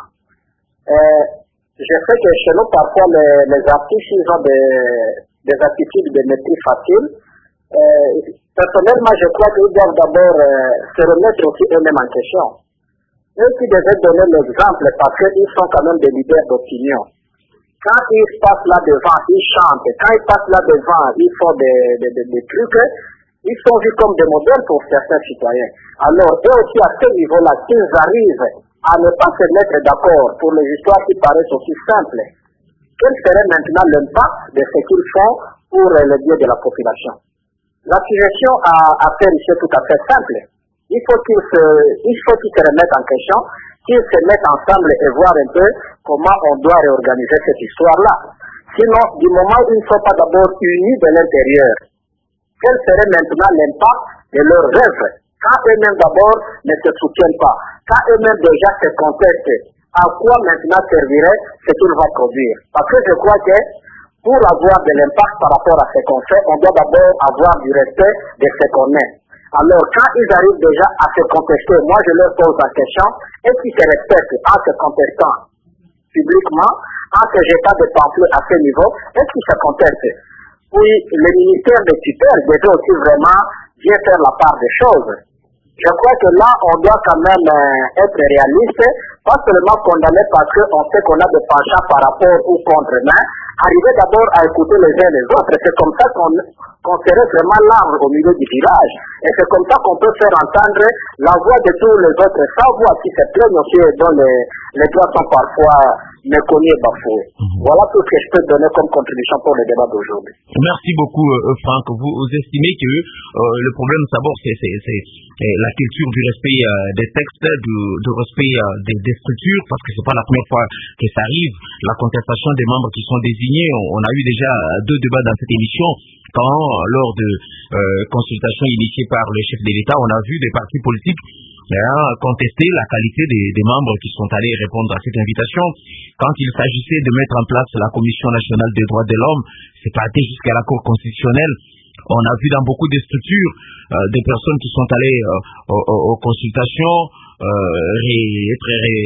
Euh, je sais que chez nous, parfois, les, les artistes, ils ont des, des attitudes de mépris facile. Euh, personnellement, je crois qu'ils doivent d'abord euh, se remettre aussi eux-mêmes en question. Eux qui devaient donner l'exemple parce qu'ils sont quand même des leaders d'opinion. Quand ils passent là devant, ils chantent. Quand ils passent là devant, ils font des, des, des, des trucs. Ils sont vus comme des modèles pour certains citoyens. Alors, eux aussi, à ce niveau-là, qu'ils arrivent à ne pas se mettre d'accord pour les histoires qui paraissent aussi simples, quel serait maintenant l'impact de ce qu'ils font pour le bien de la population? La suggestion à, à faire ici est tout à fait simple. Il faut qu'ils se, il faut qu'ils se remettent en question, qu'ils se mettent ensemble et voir un peu comment on doit réorganiser cette histoire-là. Sinon, du moment où ils ne sont pas d'abord unis de l'intérieur, quel serait maintenant l'impact de leurs rêves? Quand eux-mêmes d'abord ne se soutiennent pas, quand eux-mêmes déjà se contestent, à quoi maintenant servirait ce qu'il va produire? Parce que je crois que pour avoir de l'impact par rapport à ce qu'on fait, on doit d'abord avoir du respect de ce qu'on est. Alors, quand ils arrivent déjà à se contester, moi je leur pose la question, est-ce qu'ils se respectent en se contestant publiquement, en se jetant des pamphlets à ce niveau, est-ce qu'ils se contestent? Oui, le ministère des tutelles devait aussi vraiment bien faire la part des choses. Je crois que là, on doit quand même euh, être réaliste, pas seulement condamner parce qu'on sait qu'on a des penchants par rapport ou contre, mais arriver d'abord à écouter les uns les autres. C'est comme ça qu'on qu'on serait vraiment l'arbre au milieu du village. Et c'est comme ça qu'on peut faire entendre la voix de tous les autres, sans voix qui se plaignent aussi, dont les, les droits sont parfois méconnus et bafoués. Mm-hmm. Voilà tout ce que je peux donner comme contribution pour le débat d'aujourd'hui. Merci beaucoup, euh, Franck. Vous, vous estimez que euh, le problème, d'abord, c'est, c'est, c'est, c'est la culture du respect euh, des textes, du, du respect euh, des, des structures, parce que c'est pas la première fois que ça arrive. La contestation des membres qui sont désignés, on, on a eu déjà deux débats dans cette émission. Quand, lors de euh, consultations initiées par le chef de l'État, on a vu des partis politiques euh, contester la qualité des, des membres qui sont allés répondre à cette invitation. Quand il s'agissait de mettre en place la Commission nationale des droits de l'homme, c'est parti jusqu'à la Cour constitutionnelle. On a vu dans beaucoup de structures euh, des personnes qui sont allées euh, aux, aux consultations euh, ré, être ré,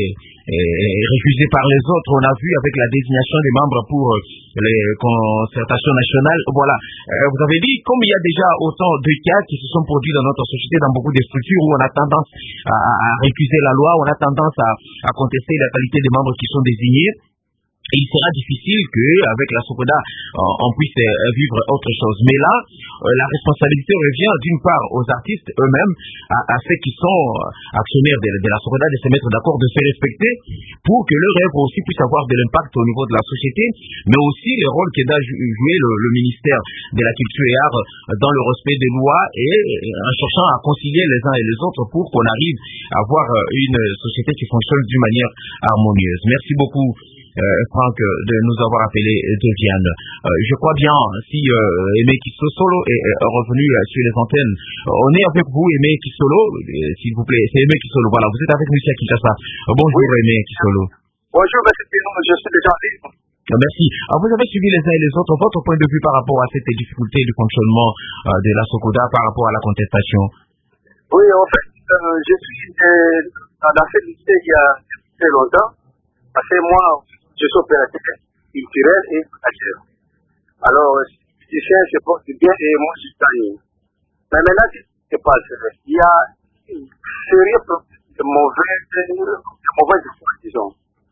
refusées par les autres. On a vu avec la désignation des membres pour euh, les concertations nationales. Voilà. Euh, vous avez dit, comme il y a déjà autant de cas qui se sont produits dans notre société, dans beaucoup de structures où on a tendance à, à récuser la loi, on a tendance à, à contester la qualité des membres qui sont désignés. Et il sera difficile qu'avec la SOCODA, euh, on puisse euh, vivre autre chose. Mais là, euh, la responsabilité revient d'une part aux artistes eux-mêmes, à, à ceux qui sont euh, actionnaires de, de la SOCODA, de se mettre d'accord, de se respecter, pour que leur œuvre aussi puisse avoir de l'impact au niveau de la société, mais aussi le rôle que doit jouer le, le ministère de la Culture et Arts dans le respect des lois et en cherchant à concilier les uns et les autres pour qu'on arrive à avoir une société qui fonctionne d'une manière harmonieuse. Merci beaucoup. Euh, Franck, de nous avoir appelé de Vienne. Euh, je crois bien, si euh, Aimé Kisolo est euh, revenu euh, sur les antennes, euh, on est avec vous, Aimé Kisolo, euh, s'il vous plaît, c'est Aimé Kisolo, voilà, vous êtes avec nous ici à Kinshasa. Euh, bonjour oui. Aimé Kisolo. Bonjour, monsieur Pino, je suis déjà en ligne. Merci. Alors, vous avez suivi les uns et les autres, votre point de vue par rapport à cette difficulté du fonctionnement euh, de la SOCODA par rapport à la contestation? Oui, en fait, euh, je suis euh, dans cette lycée il y a très longtemps, parce que moi, je suis opérateur culturel et manager. Alors, musicien, je porte bien et moi, je suis tanné. Mais maintenant, ce qui se passe, il y a une sérieux problème de mauvaises, de mauvaises disons.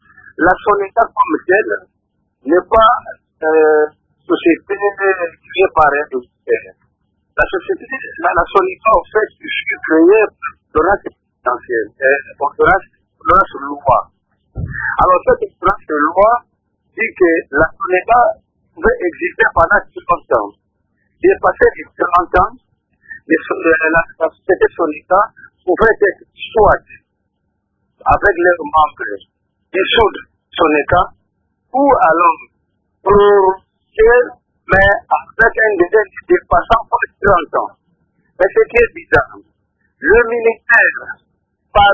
La SONECA comme telle n'est pas euh, société créée par un ministère. La société, la, la SONECA, en fait, fut créée pour l'ordonnance présidentielle, pour l'ordonnance loi. Alors, cette ordonnance de loi dit que la SONECA pouvait exister pendant cinquante ans. Il est passé de quarante ans, la, la société SONECA pouvait être soit avec leurs membres dissoudre SONECA ou alors pour que, mais avec un délai dépassant par trente ans. Mais ce qui est bizarre, le ministère, par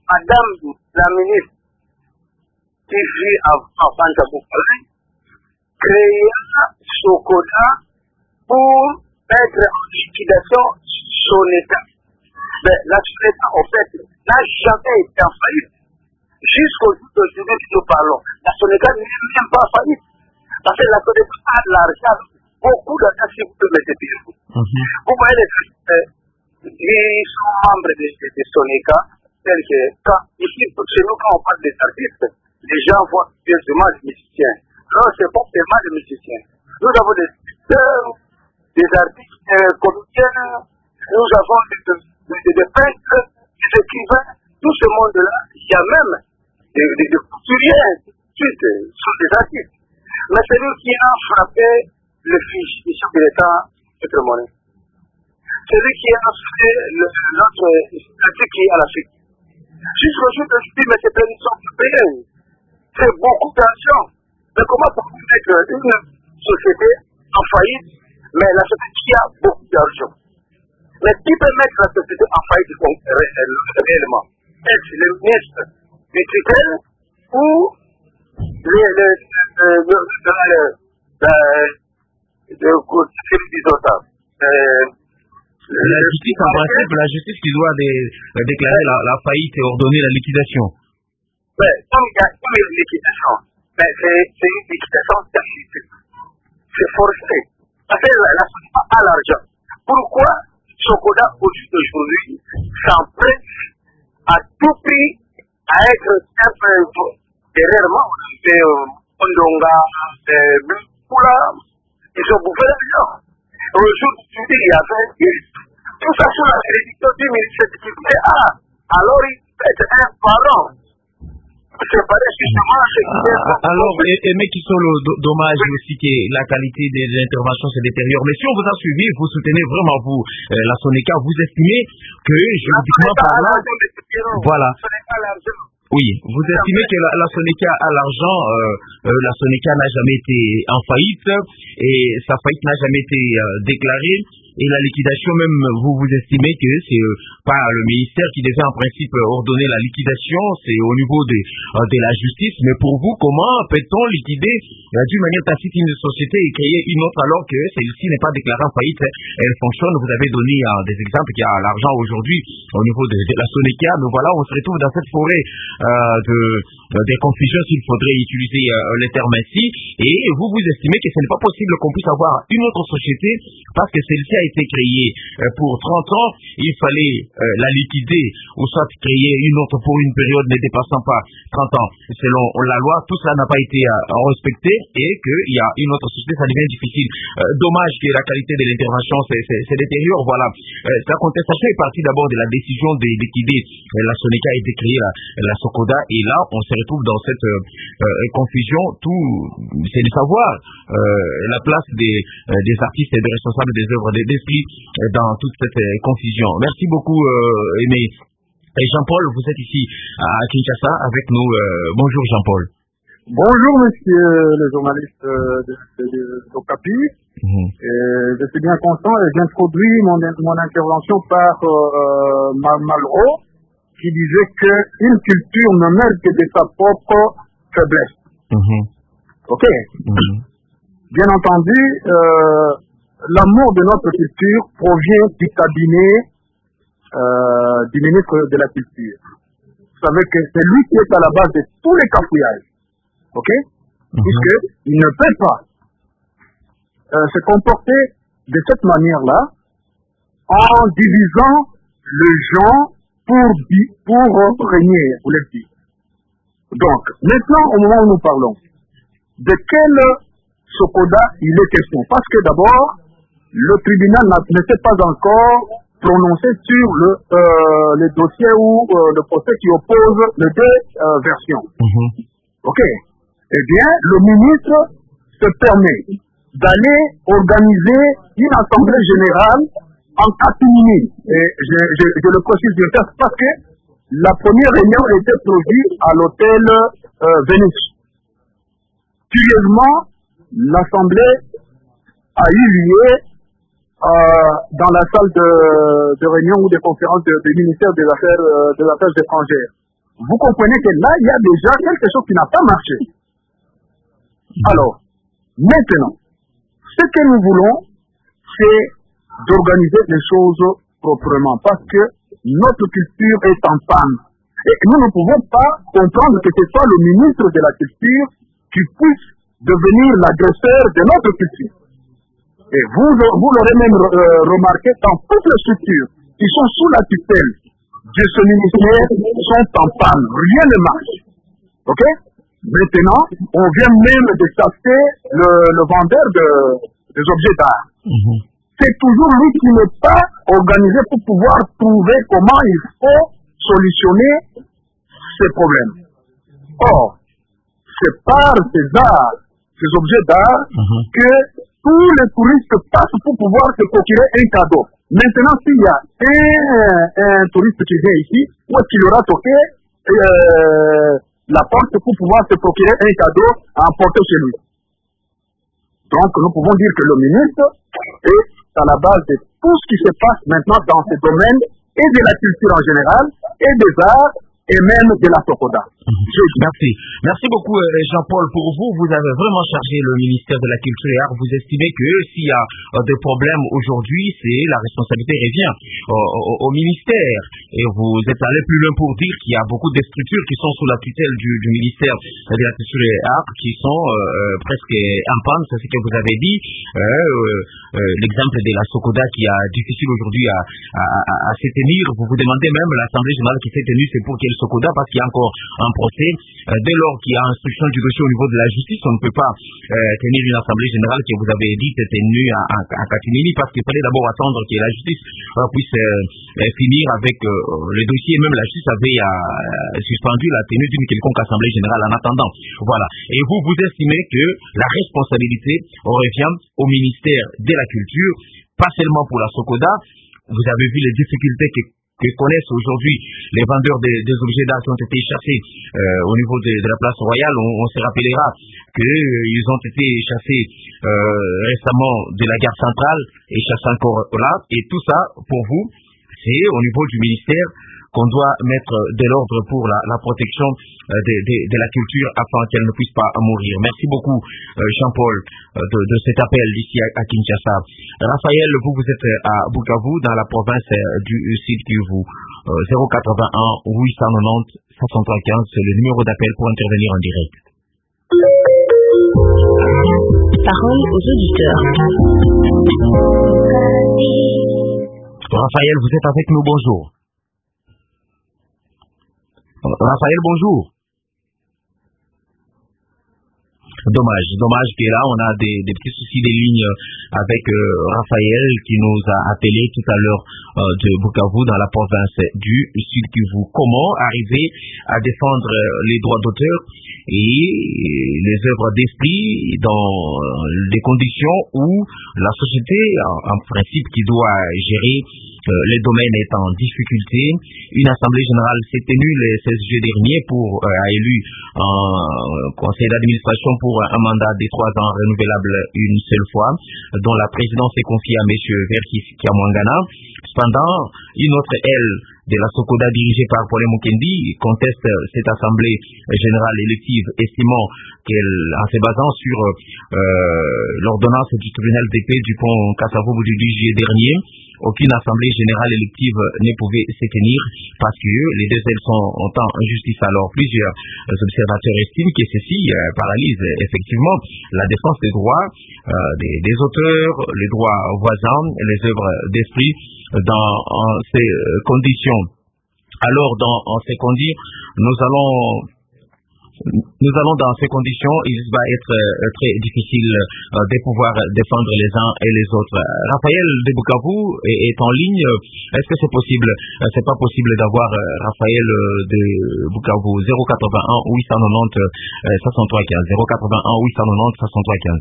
Madame la ministre qui vit avant Banja Boukalin, créa Sokoda pour mettre en liquidation son État. Mais la Sokoda, en fait, n'a jamais été en faillite. Jusqu'au jour d'aujourd'hui que nous parlons, la Sokoda n'est même pas en faillite. Parce que la Sokoda a de l'argent, beaucoup d'argent, si vous pouvez mettre bien. Vous voyez les euh, ils sont membres de, de, de Sonica, tels que quand, ici, chez nous, quand on parle des artistes, les gens voient bien seulement des musiciens. Non, c'est pas seulement des musiciens. Nous avons des sculpteurs, des artistes euh, comédiens, nous avons des, des, des, des peintres, des écrivains, tout ce monde-là, il y a même des, des, des couturiers, tout sont des artistes. Mais c'est lui qui a frappé le fils du chef de l'État, notre monnaie. Celui qui a fait notre statut qui est à l'Afrique. Jusqu'au jour de l'aujourd'hui, mais c'est plein de sortes de pays. C'est beaucoup d'argent. Mais comment peut-on mettre une société en faillite, mais la société qui a beaucoup d'argent? Mais qui peut mettre la société en faillite réellement? Est-ce le ministre du tutelle ou le La justice, en principe, la justice qui doit dé, déclarer la, la faillite et ordonner la liquidation. Oui, comme il y a une liquidation, mais c'est une liquidation tacite. C'est forcé. Parce que la société a l'argent. Pourquoi Sokoda, aujourd'hui, s'empresse à tout prix à être un peu derrière moi? C'est Ondonga, Bula, ils ont bouffé l'argent. Aujourd'hui, il y avait tout ça sur la juridiction du ministère de l'Éducation. Ah, alors il fait un parent. C'est pas justement ce qui est. Alors, mais qui sont le dommage aussi que la qualité des interventions se détériore. Mais si on vous a suivi, vous soutenez vraiment vous, euh, la Sonica, vous estimez que juridiquement parlant, voilà. Oui, vous estimez que la, la Sonica a l'argent, euh, euh, la Sonica n'a jamais été en faillite et sa faillite n'a jamais été euh, déclarée. Et la liquidation, même vous vous estimez que c'est euh, pas le ministère qui devait en principe ordonner la liquidation, c'est au niveau de, euh, de la justice. Mais pour vous, comment peut-on liquider euh, d'une manière tacite une société et créer une autre alors que celle-ci n'est pas déclarée en faillite? Elle fonctionne. Vous avez donné euh, des exemples qui a l'argent aujourd'hui au niveau de, de la Sonica. Mais voilà, on se retrouve dans cette forêt euh, de, de des confusions, s'il faudrait utiliser euh, les termes ainsi. Et vous vous estimez que ce n'est pas possible qu'on puisse avoir une autre société parce que celle-ci a été créée euh, pour trente ans, il fallait euh, la liquider ou soit créer une autre pour une période ne dépassant pas trente ans. Selon la loi, tout cela n'a pas été euh, respecté et qu'il y a une autre société, ça devient difficile. Euh, dommage que la qualité de l'intervention se détériore. Voilà. Euh, la contestation est partie d'abord de la décision de liquider euh, la Sonica et de créer la, la Sokoda et là, on se retrouve dans cette euh, euh, confusion. Tout, c'est de savoir euh, la place des, euh, des artistes et des responsables des œuvres d'esprit euh, dans toute cette euh, confusion. Merci beaucoup, euh, Aimé. Et Jean-Paul, vous êtes ici à Kinshasa avec nous. Euh, bonjour Jean-Paul. Bonjour monsieur le journaliste de, de, de, de Okapi. Mmh. Je suis bien content et j'introduis mon, mon intervention par euh, Malraux qui disait qu'une culture ne mêle que de sa propre faiblesse. Mmh. Ok. Mmh. Bien entendu, euh, l'amour de notre culture provient du cabinet euh, du ministre de la Culture. Vous savez que c'est lui qui est à la base de tous les cafouillages. Ok? Mm-hmm. Puisqu'il ne peut pas euh, se comporter de cette manière-là en divisant le genre pour, pour régner, vous l'avez dit. Donc, maintenant, au moment où nous parlons, de quel Sokoda il est question? Parce que d'abord, le tribunal ne s'est pas encore prononcé sur le, euh, le dossier ou euh, le procès qui oppose les deux euh, versions. Mm-hmm. Ok. Eh bien, le ministre se permet d'aller organiser une assemblée générale en catimini. Et je, je, je le précise bien ça parce que la première réunion était prévue à l'hôtel euh, Vénus. Curieusement, l'assemblée a eu lieu euh, dans la salle de, de réunion ou de conférence du ministère des Affaires, euh, des Affaires étrangères. Vous comprenez que là, il y a déjà quelque chose qui n'a pas marché. Alors, Maintenant, ce que nous voulons, c'est d'organiser les choses proprement, parce que notre culture est en panne. Et nous ne pouvons pas comprendre que ce soit le ministre de la Culture qui puisse devenir l'agresseur de notre culture. Et vous, vous l'aurez même euh, remarqué dans toutes les structures qui sont sous la tutelle de ce ministère sont en panne. Rien ne marche. Ok? Maintenant, on vient même de chasser le, le vendeur de, des objets d'art. Mm-hmm. C'est toujours lui qui n'est pas organisé pour pouvoir trouver comment il faut solutionner ces problèmes. Or, c'est par ces arts, ces objets d'art, mm-hmm. que tous les touristes passent pour pouvoir se procurer un cadeau. Maintenant, s'il y a un, un touriste qui vient ici, où est-ce qu'il aura toqué euh, la porte pour pouvoir se procurer un cadeau à emporter chez lui. Donc, nous pouvons dire que le ministre est à la base de tout ce qui se passe maintenant dans ce domaine, et de la culture en général, et des arts, et même de la Sokoda. Merci. Merci beaucoup Jean-Paul. Pour vous, vous avez vraiment chargé le ministère de la Culture et Arts. Vous estimez que s'il y a euh, des problèmes aujourd'hui, c'est la responsabilité revient au, au, au ministère. Et vous êtes allé plus loin pour dire qu'il y a beaucoup de structures qui sont sous la tutelle du, du ministère de la Culture et Arts qui sont euh, presque en panne, c'est ce que vous avez dit. Euh, euh, L'exemple de la Sokoda qui est difficile aujourd'hui à, à, à, à se tenir. Vous vous demandez même l'Assemblée générale qui s'est tenue, c'est pour quelle Sokoda, parce qu'il y a encore un procès. Euh, dès lors qu'il y a instruction du dossier au niveau de la justice, on ne peut pas euh, tenir une assemblée générale qui, vous avez dit, était tenue à, à, à Katinini, parce qu'il fallait d'abord attendre que la justice euh, puisse euh, finir avec euh, le dossier. Même la justice avait euh, suspendu la tenue d'une quelconque assemblée générale en attendant. Voilà. Et vous, vous estimez que la responsabilité revient au ministère de la Culture, pas seulement pour la Sokoda. Vous avez vu les difficultés que que connaissent aujourd'hui les vendeurs des, des objets d'art qui ont été chassés euh, au niveau de, de la place royale. On, on se rappellera qu'ils euh, ont été chassés euh, récemment de la gare centrale et chassés encore là. Et tout ça, pour vous, c'est au niveau du ministère qu'on doit mettre de l'ordre pour la, la protection euh, de, de, de la culture afin qu'elle ne puisse pas mourir. Merci beaucoup euh, Jean-Paul euh, de, de cet appel d'ici à, à Kinshasa. Raphaël, vous, vous êtes à Bukavu, dans la province euh, du Sud Kivu. Euh, zéro quatre-vingt-un huit cent quatre-vingt-dix soixante-trois quinze, c'est le numéro d'appel pour intervenir en direct. Parole aux auditeurs. Raphaël, vous êtes avec nous, bonjour. Raphaël, bonjour. Dommage, dommage que là on a des, des petits soucis de ligne avec euh, Raphaël qui nous a appelé tout à l'heure euh, de Bukavu dans la province du Sud Kivu. Comment arriver à défendre euh, les droits d'auteur et les œuvres d'esprit dans des conditions où la société, en, en principe, qui doit gérer euh, les domaines est en difficulté. Une assemblée générale s'est tenue le seize juillet dernier pour euh, a élu un conseil d'administration pour un mandat de trois ans renouvelable une seule fois, dont la présidence est confiée à M. Verkis Kiamwangana. Cependant, une autre aile de la Sokoda dirigée par Paul Mukendi conteste cette assemblée générale élective, estimant qu'elle, en se basant sur euh, l'ordonnance du tribunal de paix du pont Kasavubu du dix juillet dernier, aucune assemblée générale élective ne pouvait se tenir parce que les deux ailes sont en injustice. Alors plusieurs observateurs estiment que ceci euh, paralyse effectivement la défense des droits euh, des, des auteurs, les droits voisins, les œuvres d'esprit dans ces conditions. Alors dans ces conditions, nous allons Nous allons dans ces conditions, il va être euh, très difficile euh, de pouvoir défendre les uns et les autres. Raphaël de Bukavu est, est en ligne. Est-ce que c'est possible? euh, C'est pas possible d'avoir euh, Raphaël de Bukavu. Zéro quatre-vingt-un huit cent quatre-vingt-dix soixante-trois quinze. Zéro quatre-vingt-un huit cent quatre-vingt-dix soixante-trois quinze.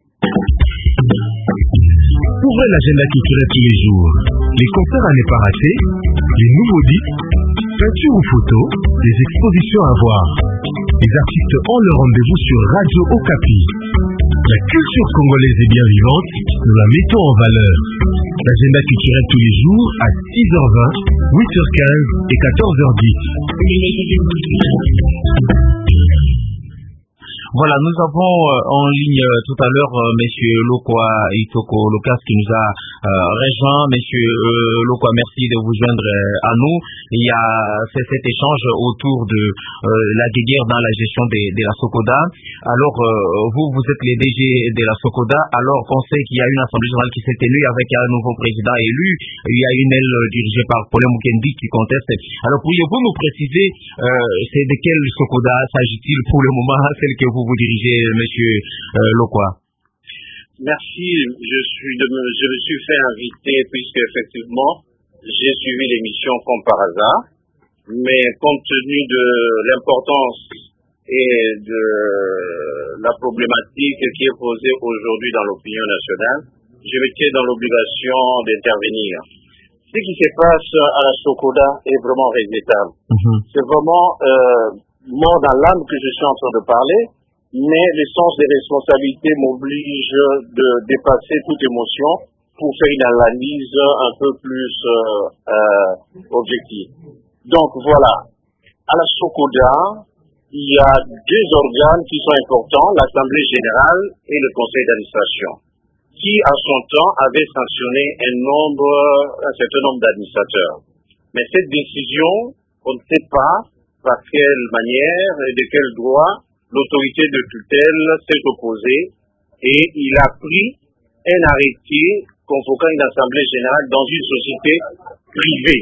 Ouvrez l'agenda culturel tous les jours. Les concerts à ne pas rater, les nouveaux disques, peintures ou photos, les expositions à voir. Les artistes ont le rendez-vous sur Radio Okapi. La culture congolaise est bien vivante, nous la mettons en valeur. L'agenda culturel tous les jours à six heures vingt, huit heures quinze et quatorze heures dix. Voilà, nous avons euh, en ligne euh, tout à l'heure euh, Monsieur Lokwa Itoko Lokas qui nous a euh, rejoint. Monsieur euh, Lokwa, merci de vous joindre euh, à nous. Il y a fait cet échange autour de euh, la guerre dans la gestion de, de la Socoda. Alors, euh, vous, vous êtes les D G de la Socoda, alors qu'on sait qu'il y a une assemblée générale qui s'est tenue avec un nouveau président élu. Il y a une aile dirigée par Paulin Mukendi qui conteste. Alors, pourriez-vous nous préciser, euh, c'est de quelle Socoda s'agit-il pour le moment, celle que vous vous dirigez, monsieur euh, Lokwa? Merci, je suis de me, je me suis fait inviter puisque effectivement j'ai suivi l'émission comme par hasard, mais compte tenu de l'importance et de la problématique qui est posée aujourd'hui dans l'opinion nationale, je me tiens dans l'obligation d'intervenir. Ce qui se passe à la Socoda est vraiment regrettable. Mm-hmm. C'est vraiment euh, mort dans l'âme que je suis en train de parler, mais le sens des responsabilités m'oblige de dépasser toute émotion pour faire une analyse un peu plus euh, euh, objective. Donc voilà, à la Socoda, il y a deux organes qui sont importants, l'Assemblée générale et le Conseil d'administration, qui à son temps avaient sanctionné un nombre, un certain nombre d'administrateurs. Mais cette décision, on ne sait pas par quelle manière et de quel droit l'autorité de tutelle s'est opposée et il a pris un arrêté convoquant une assemblée générale dans une société privée.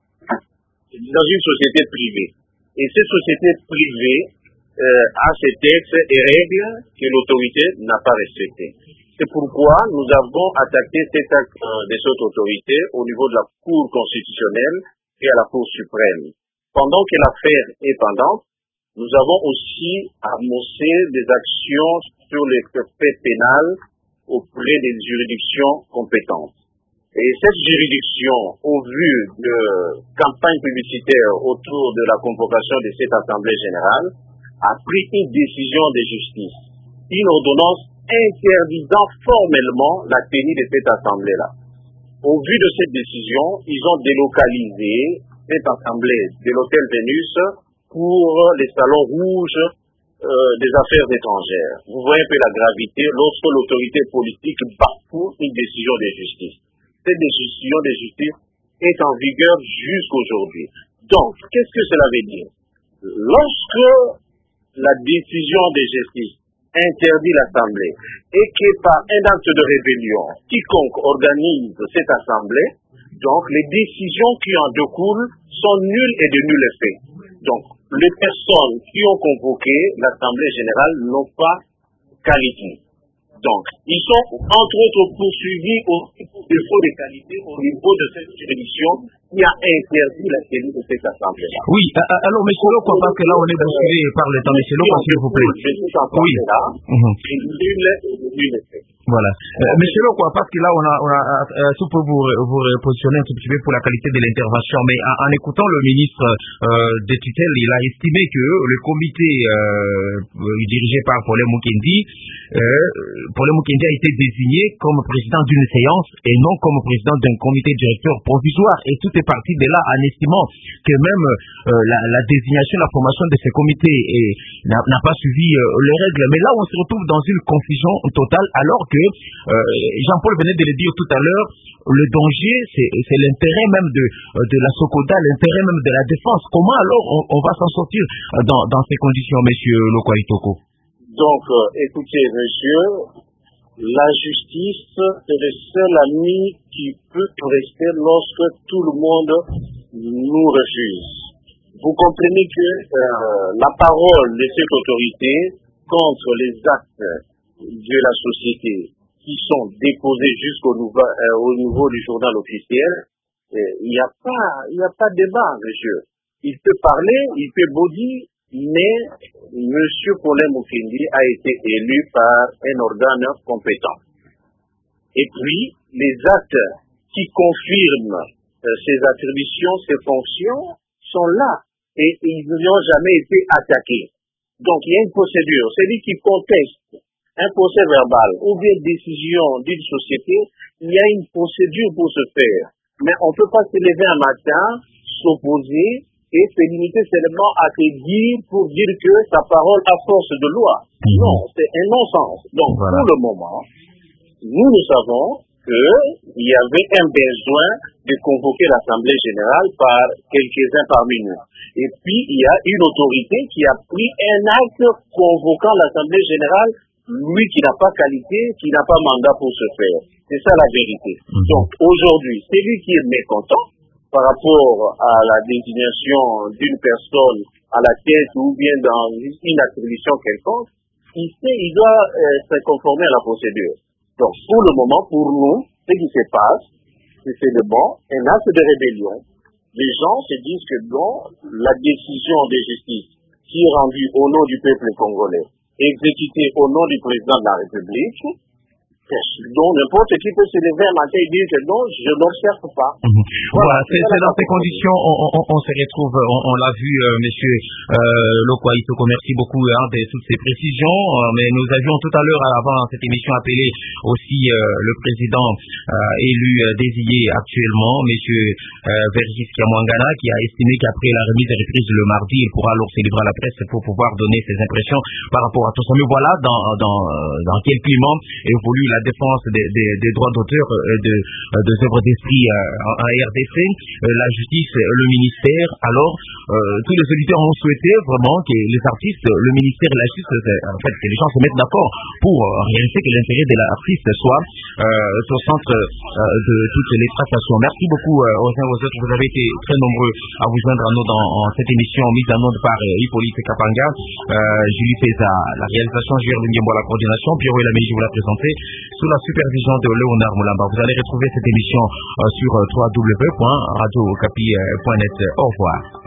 Dans une société privée. Et cette société privée euh, a ses textes et règles que l'autorité n'a pas respectées. C'est pourquoi nous avons attaqué cet acte euh, de cette autorité au niveau de la Cour constitutionnelle et à la Cour suprême. Pendant que l'affaire est pendante, nous avons aussi amorcé des actions sur les faits pénals auprès des juridictions compétentes. Et cette juridiction, au vu de campagnes publicitaires autour de la convocation de cette Assemblée générale, a pris une décision de justice, une ordonnance interdisant formellement la tenue de cette Assemblée-là. Au vu de cette décision, ils ont délocalisé cette Assemblée de l'Hôtel Vénus pour les salons rouges euh, des affaires étrangères. Vous voyez un peu la gravité lorsque l'autorité politique bafoue une décision de justice. Cette décision de justice est en vigueur jusqu'aujourd'hui. Donc, qu'est-ce que cela veut dire? Lorsque la décision de justice interdit l'Assemblée et que par un acte de rébellion, quiconque organise cette Assemblée, donc les décisions qui en découlent sont nulles et de nul effet. Donc, les personnes qui ont convoqué l'Assemblée générale n'ont pas qualité. Donc, ils sont entre autres poursuivis au défaut de qualité au niveau de cette juridiction qui a interdit la tenue de cette Assemblée. Oui, alors, monsieur Lokwa, parce que là on est bousculé par le temps, monsieur Lokwa, s'il vous plaît. Oui. Voilà. Euh, monsieur Lokwa, parce que là on a, on a euh, tout pour vous, vous positionner un tout petit peu pour la qualité de l'intervention, mais en, en écoutant le ministre euh, des tutelles, il a estimé que le comité euh, dirigé par Paulin Mukendi, euh, Paulin Mukendi a été désigné comme président d'une séance et non comme président d'un comité directeur provisoire. Et tout est parti de là en estimant que même euh, la, la désignation, la formation de ce comité n'a pas suivi euh, les règles. Mais là, on se retrouve dans une confusion totale alors que euh, Jean-Paul venait de le dire tout à l'heure, le danger, c'est l'intérêt même de, de la Socoda, l'intérêt même de la défense. Comment alors on, on va s'en sortir dans, dans ces conditions, monsieur Lokwa Itoko? Donc, euh, écoutez, monsieur, la justice est le seul ami qui peut rester lorsque tout le monde nous refuse. Vous comprenez que euh, la parole de cette autorité contre les actes de la société qui sont déposés jusqu'au nouveau, euh, au niveau du journal officiel, il n'y a pas, il n'y a pas de débat, monsieur. Il peut parler, il peut body, mais monsieur Paulin Mukendi a été élu par un organe compétent. Et puis, les actes qui confirment euh, ses attributions, ses fonctions, sont là. Et ils n'ont jamais été attaqués. Donc, il y a une procédure. Celui qui conteste un procès verbal ou bien une décision d'une société, il y a une procédure pour ce faire. Mais on ne peut pas se lever un matin, s'opposer et se limiter seulement à te dire pour dire que sa parole a force de loi. Mmh. Non, c'est un non-sens. Donc, voilà. Pour le moment, nous, nous savons qu'il y avait un besoin de convoquer l'Assemblée générale par quelques-uns parmi nous. Et puis, il y a une autorité qui a pris un acte convoquant l'Assemblée générale, lui qui n'a pas qualité, qui n'a pas mandat pour ce faire. C'est ça la vérité. Mmh. Donc, aujourd'hui, celui qui est mécontent par rapport à la désignation d'une personne à la tête ou bien dans une attribution quelconque, il sait, il doit euh, se conformer à la procédure. Donc, pour le moment, pour nous, ce qui se passe, c'est le bon, un acte de rébellion. Les gens se disent que non, la décision de justice qui est rendue au nom du peuple congolais, exécutée au nom du président de la République, donc n'importe qui peut se lever un matin et dire que non, je n'observe pas. Mmh. Voilà, c'est, c'est dans ces conditions, on, on, on se retrouve, on, on l'a vu, euh, monsieur euh, Lokwa Isoko, merci beaucoup hein, de toutes ces précisions, euh, mais nous avions tout à l'heure, avant cette émission, appelé aussi euh, le président euh, élu euh, désigné actuellement, monsieur euh, Vergis Kiamwangana, qui a estimé qu'après la remise des reprises le mardi, il pourra alors se livrer à la presse pour pouvoir donner ses impressions par rapport à tout ça. Mais voilà, dans, dans, dans quel climat évolue la défense des, des, des droits d'auteur et de, des œuvres d'esprit euh, en R D C, euh, la justice, le ministère. Alors, euh, tous les auditeurs ont souhaité vraiment que les artistes, le ministère et la justice, en fait, que les gens se mettent d'accord pour réaliser que l'intérêt de l'artiste soit euh, au centre euh, de toutes les tractations. Merci beaucoup euh, aux uns aux autres. Vous avez été très nombreux à vous joindre à nous dans en cette émission mise en onde par euh, Hippolyte Kapanga, euh, Julie Peza, la réalisation, Gérald Ndiembo, la coordination, Pierrot et Lamé, je vous la présenter sous la supervision de Léonard Moulamba. Vous allez retrouver cette émission euh, sur w w w point radio okapi point net. Au revoir.